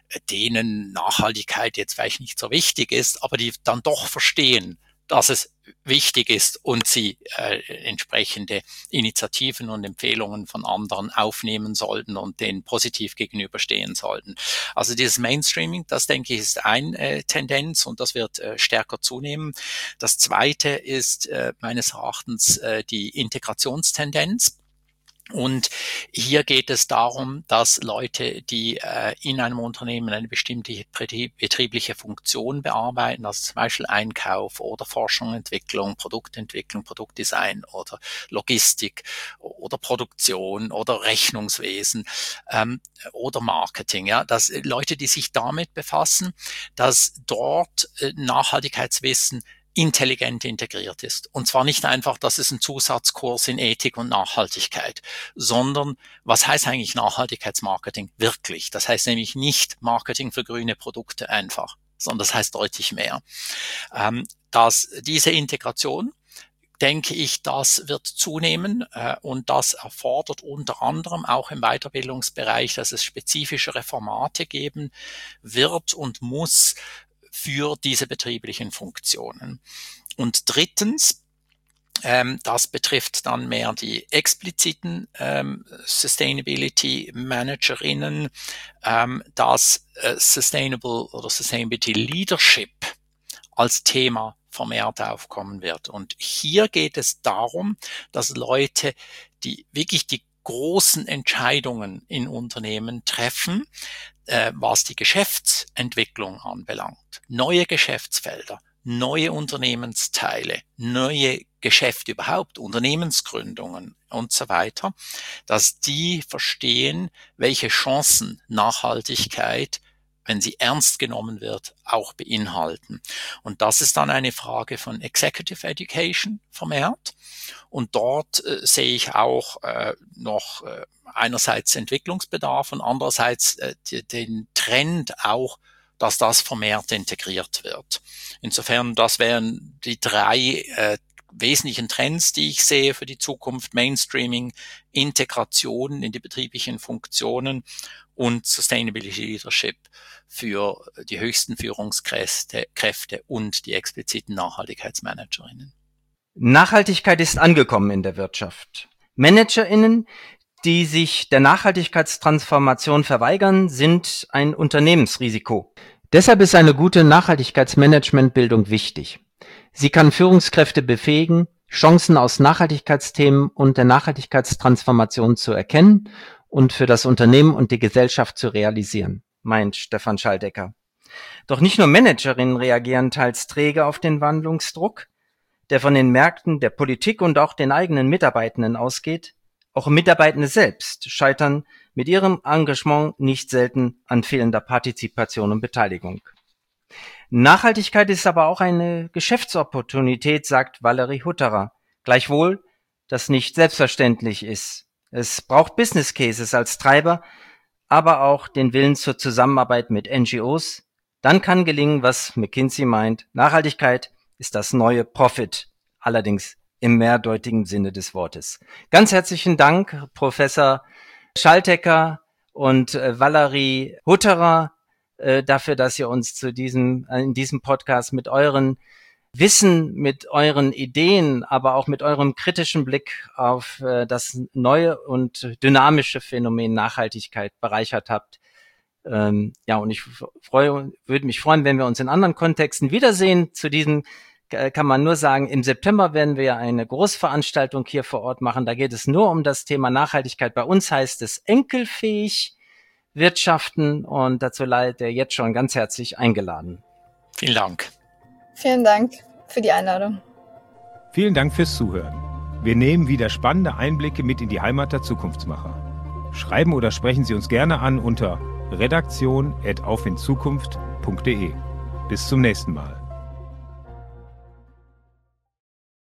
denen Nachhaltigkeit jetzt vielleicht nicht so wichtig ist, aber die dann doch verstehen, dass es wichtig ist und sie äh, entsprechende Initiativen und Empfehlungen von anderen aufnehmen sollten und denen positiv gegenüberstehen sollten. Also dieses Mainstreaming, das denke ich, ist eine äh, Tendenz und das wird äh, stärker zunehmen. Das zweite ist äh, meines Erachtens äh, die Integrationstendenz. Und hier geht es darum, dass Leute, die äh, in einem Unternehmen eine bestimmte betriebliche Funktion bearbeiten, also zum Beispiel Einkauf oder Forschung, Entwicklung, Produktentwicklung, Produktdesign oder Logistik oder Produktion oder Rechnungswesen ähm, oder Marketing, ja, dass Leute, die sich damit befassen, dass dort äh, Nachhaltigkeitswissen intelligent integriert ist. Und zwar nicht einfach, dass es ein Zusatzkurs in Ethik und Nachhaltigkeit, sondern was heißt eigentlich Nachhaltigkeitsmarketing wirklich? Das heißt nämlich nicht Marketing für grüne Produkte einfach, sondern das heißt deutlich mehr. Ähm, dass diese Integration, denke ich, das wird zunehmen äh, und das erfordert unter anderem auch im Weiterbildungsbereich, dass es spezifischere Formate geben wird und muss für diese betrieblichen Funktionen. Und drittens Ähm, das betrifft dann mehr die expliziten ähm, Sustainability Managerinnen, ähm, dass äh, Sustainable oder Sustainability Leadership als Thema vermehrt aufkommen wird. Und hier geht es darum, dass Leute, die wirklich die großen Entscheidungen in Unternehmen treffen, äh, was die Geschäftsentwicklung anbelangt, neue Geschäftsfelder, neue Unternehmensteile, neue Geschäfte überhaupt, Unternehmensgründungen und so weiter, dass die verstehen, welche Chancen Nachhaltigkeit, wenn sie ernst genommen wird, auch beinhalten. Und das ist dann eine Frage von Executive Education vermehrt. Und dort äh, sehe ich auch äh, noch äh, einerseits Entwicklungsbedarf und andererseits äh, die, den Trend auch, dass das vermehrt integriert wird. Insofern, das wären die drei äh, wesentlichen Trends, die ich sehe für die Zukunft: Mainstreaming, Integration in die betrieblichen Funktionen und Sustainability Leadership für die höchsten Führungskräfte Kräfte und die expliziten Nachhaltigkeitsmanagerinnen. Nachhaltigkeit ist angekommen in der Wirtschaft. ManagerInnen, die sich der Nachhaltigkeitstransformation verweigern, sind ein Unternehmensrisiko. Deshalb ist eine gute Nachhaltigkeitsmanagementbildung wichtig. Sie kann Führungskräfte befähigen, Chancen aus Nachhaltigkeitsthemen und der Nachhaltigkeitstransformation zu erkennen und für das Unternehmen und die Gesellschaft zu realisieren, meint Stefan Schaltecker. Doch nicht nur Managerinnen reagieren teils träge auf den Wandlungsdruck, der von den Märkten, der Politik und auch den eigenen Mitarbeitenden ausgeht. Auch Mitarbeitende selbst scheitern mit ihrem Engagement nicht selten an fehlender Partizipation und Beteiligung. Nachhaltigkeit ist aber auch eine Geschäftsopportunität, sagt Valerie Hutterer. Gleichwohl, das nicht selbstverständlich ist. Es braucht Business Cases als Treiber, aber auch den Willen zur Zusammenarbeit mit N G Os. Dann kann gelingen, was McKinsey meint: Nachhaltigkeit ist das neue Profit, allerdings im mehrdeutigen Sinne des Wortes. Ganz herzlichen Dank, Professor Schaltecker und äh, Valerie Hutterer, äh, dafür, dass ihr uns zu diesem, äh, in diesem Podcast mit euren Wissen, mit euren Ideen, aber auch mit eurem kritischen Blick auf äh, das neue und dynamische Phänomen Nachhaltigkeit bereichert habt. Ähm, ja, und ich freue, würde mich freuen, wenn wir uns in anderen Kontexten wiedersehen. Zu diesem kann man nur sagen, im September werden wir eine Großveranstaltung hier vor Ort machen. Da geht es nur um das Thema Nachhaltigkeit. Bei uns heißt es enkelfähig wirtschaften, und dazu seid ihr jetzt schon ganz herzlich eingeladen. Vielen Dank. Vielen Dank für die Einladung. Vielen Dank fürs Zuhören. Wir nehmen wieder spannende Einblicke mit in die Heimat der Zukunftsmacher. Schreiben oder sprechen Sie uns gerne an unter redaktion at auf in zukunft punkt de. Bis zum nächsten Mal.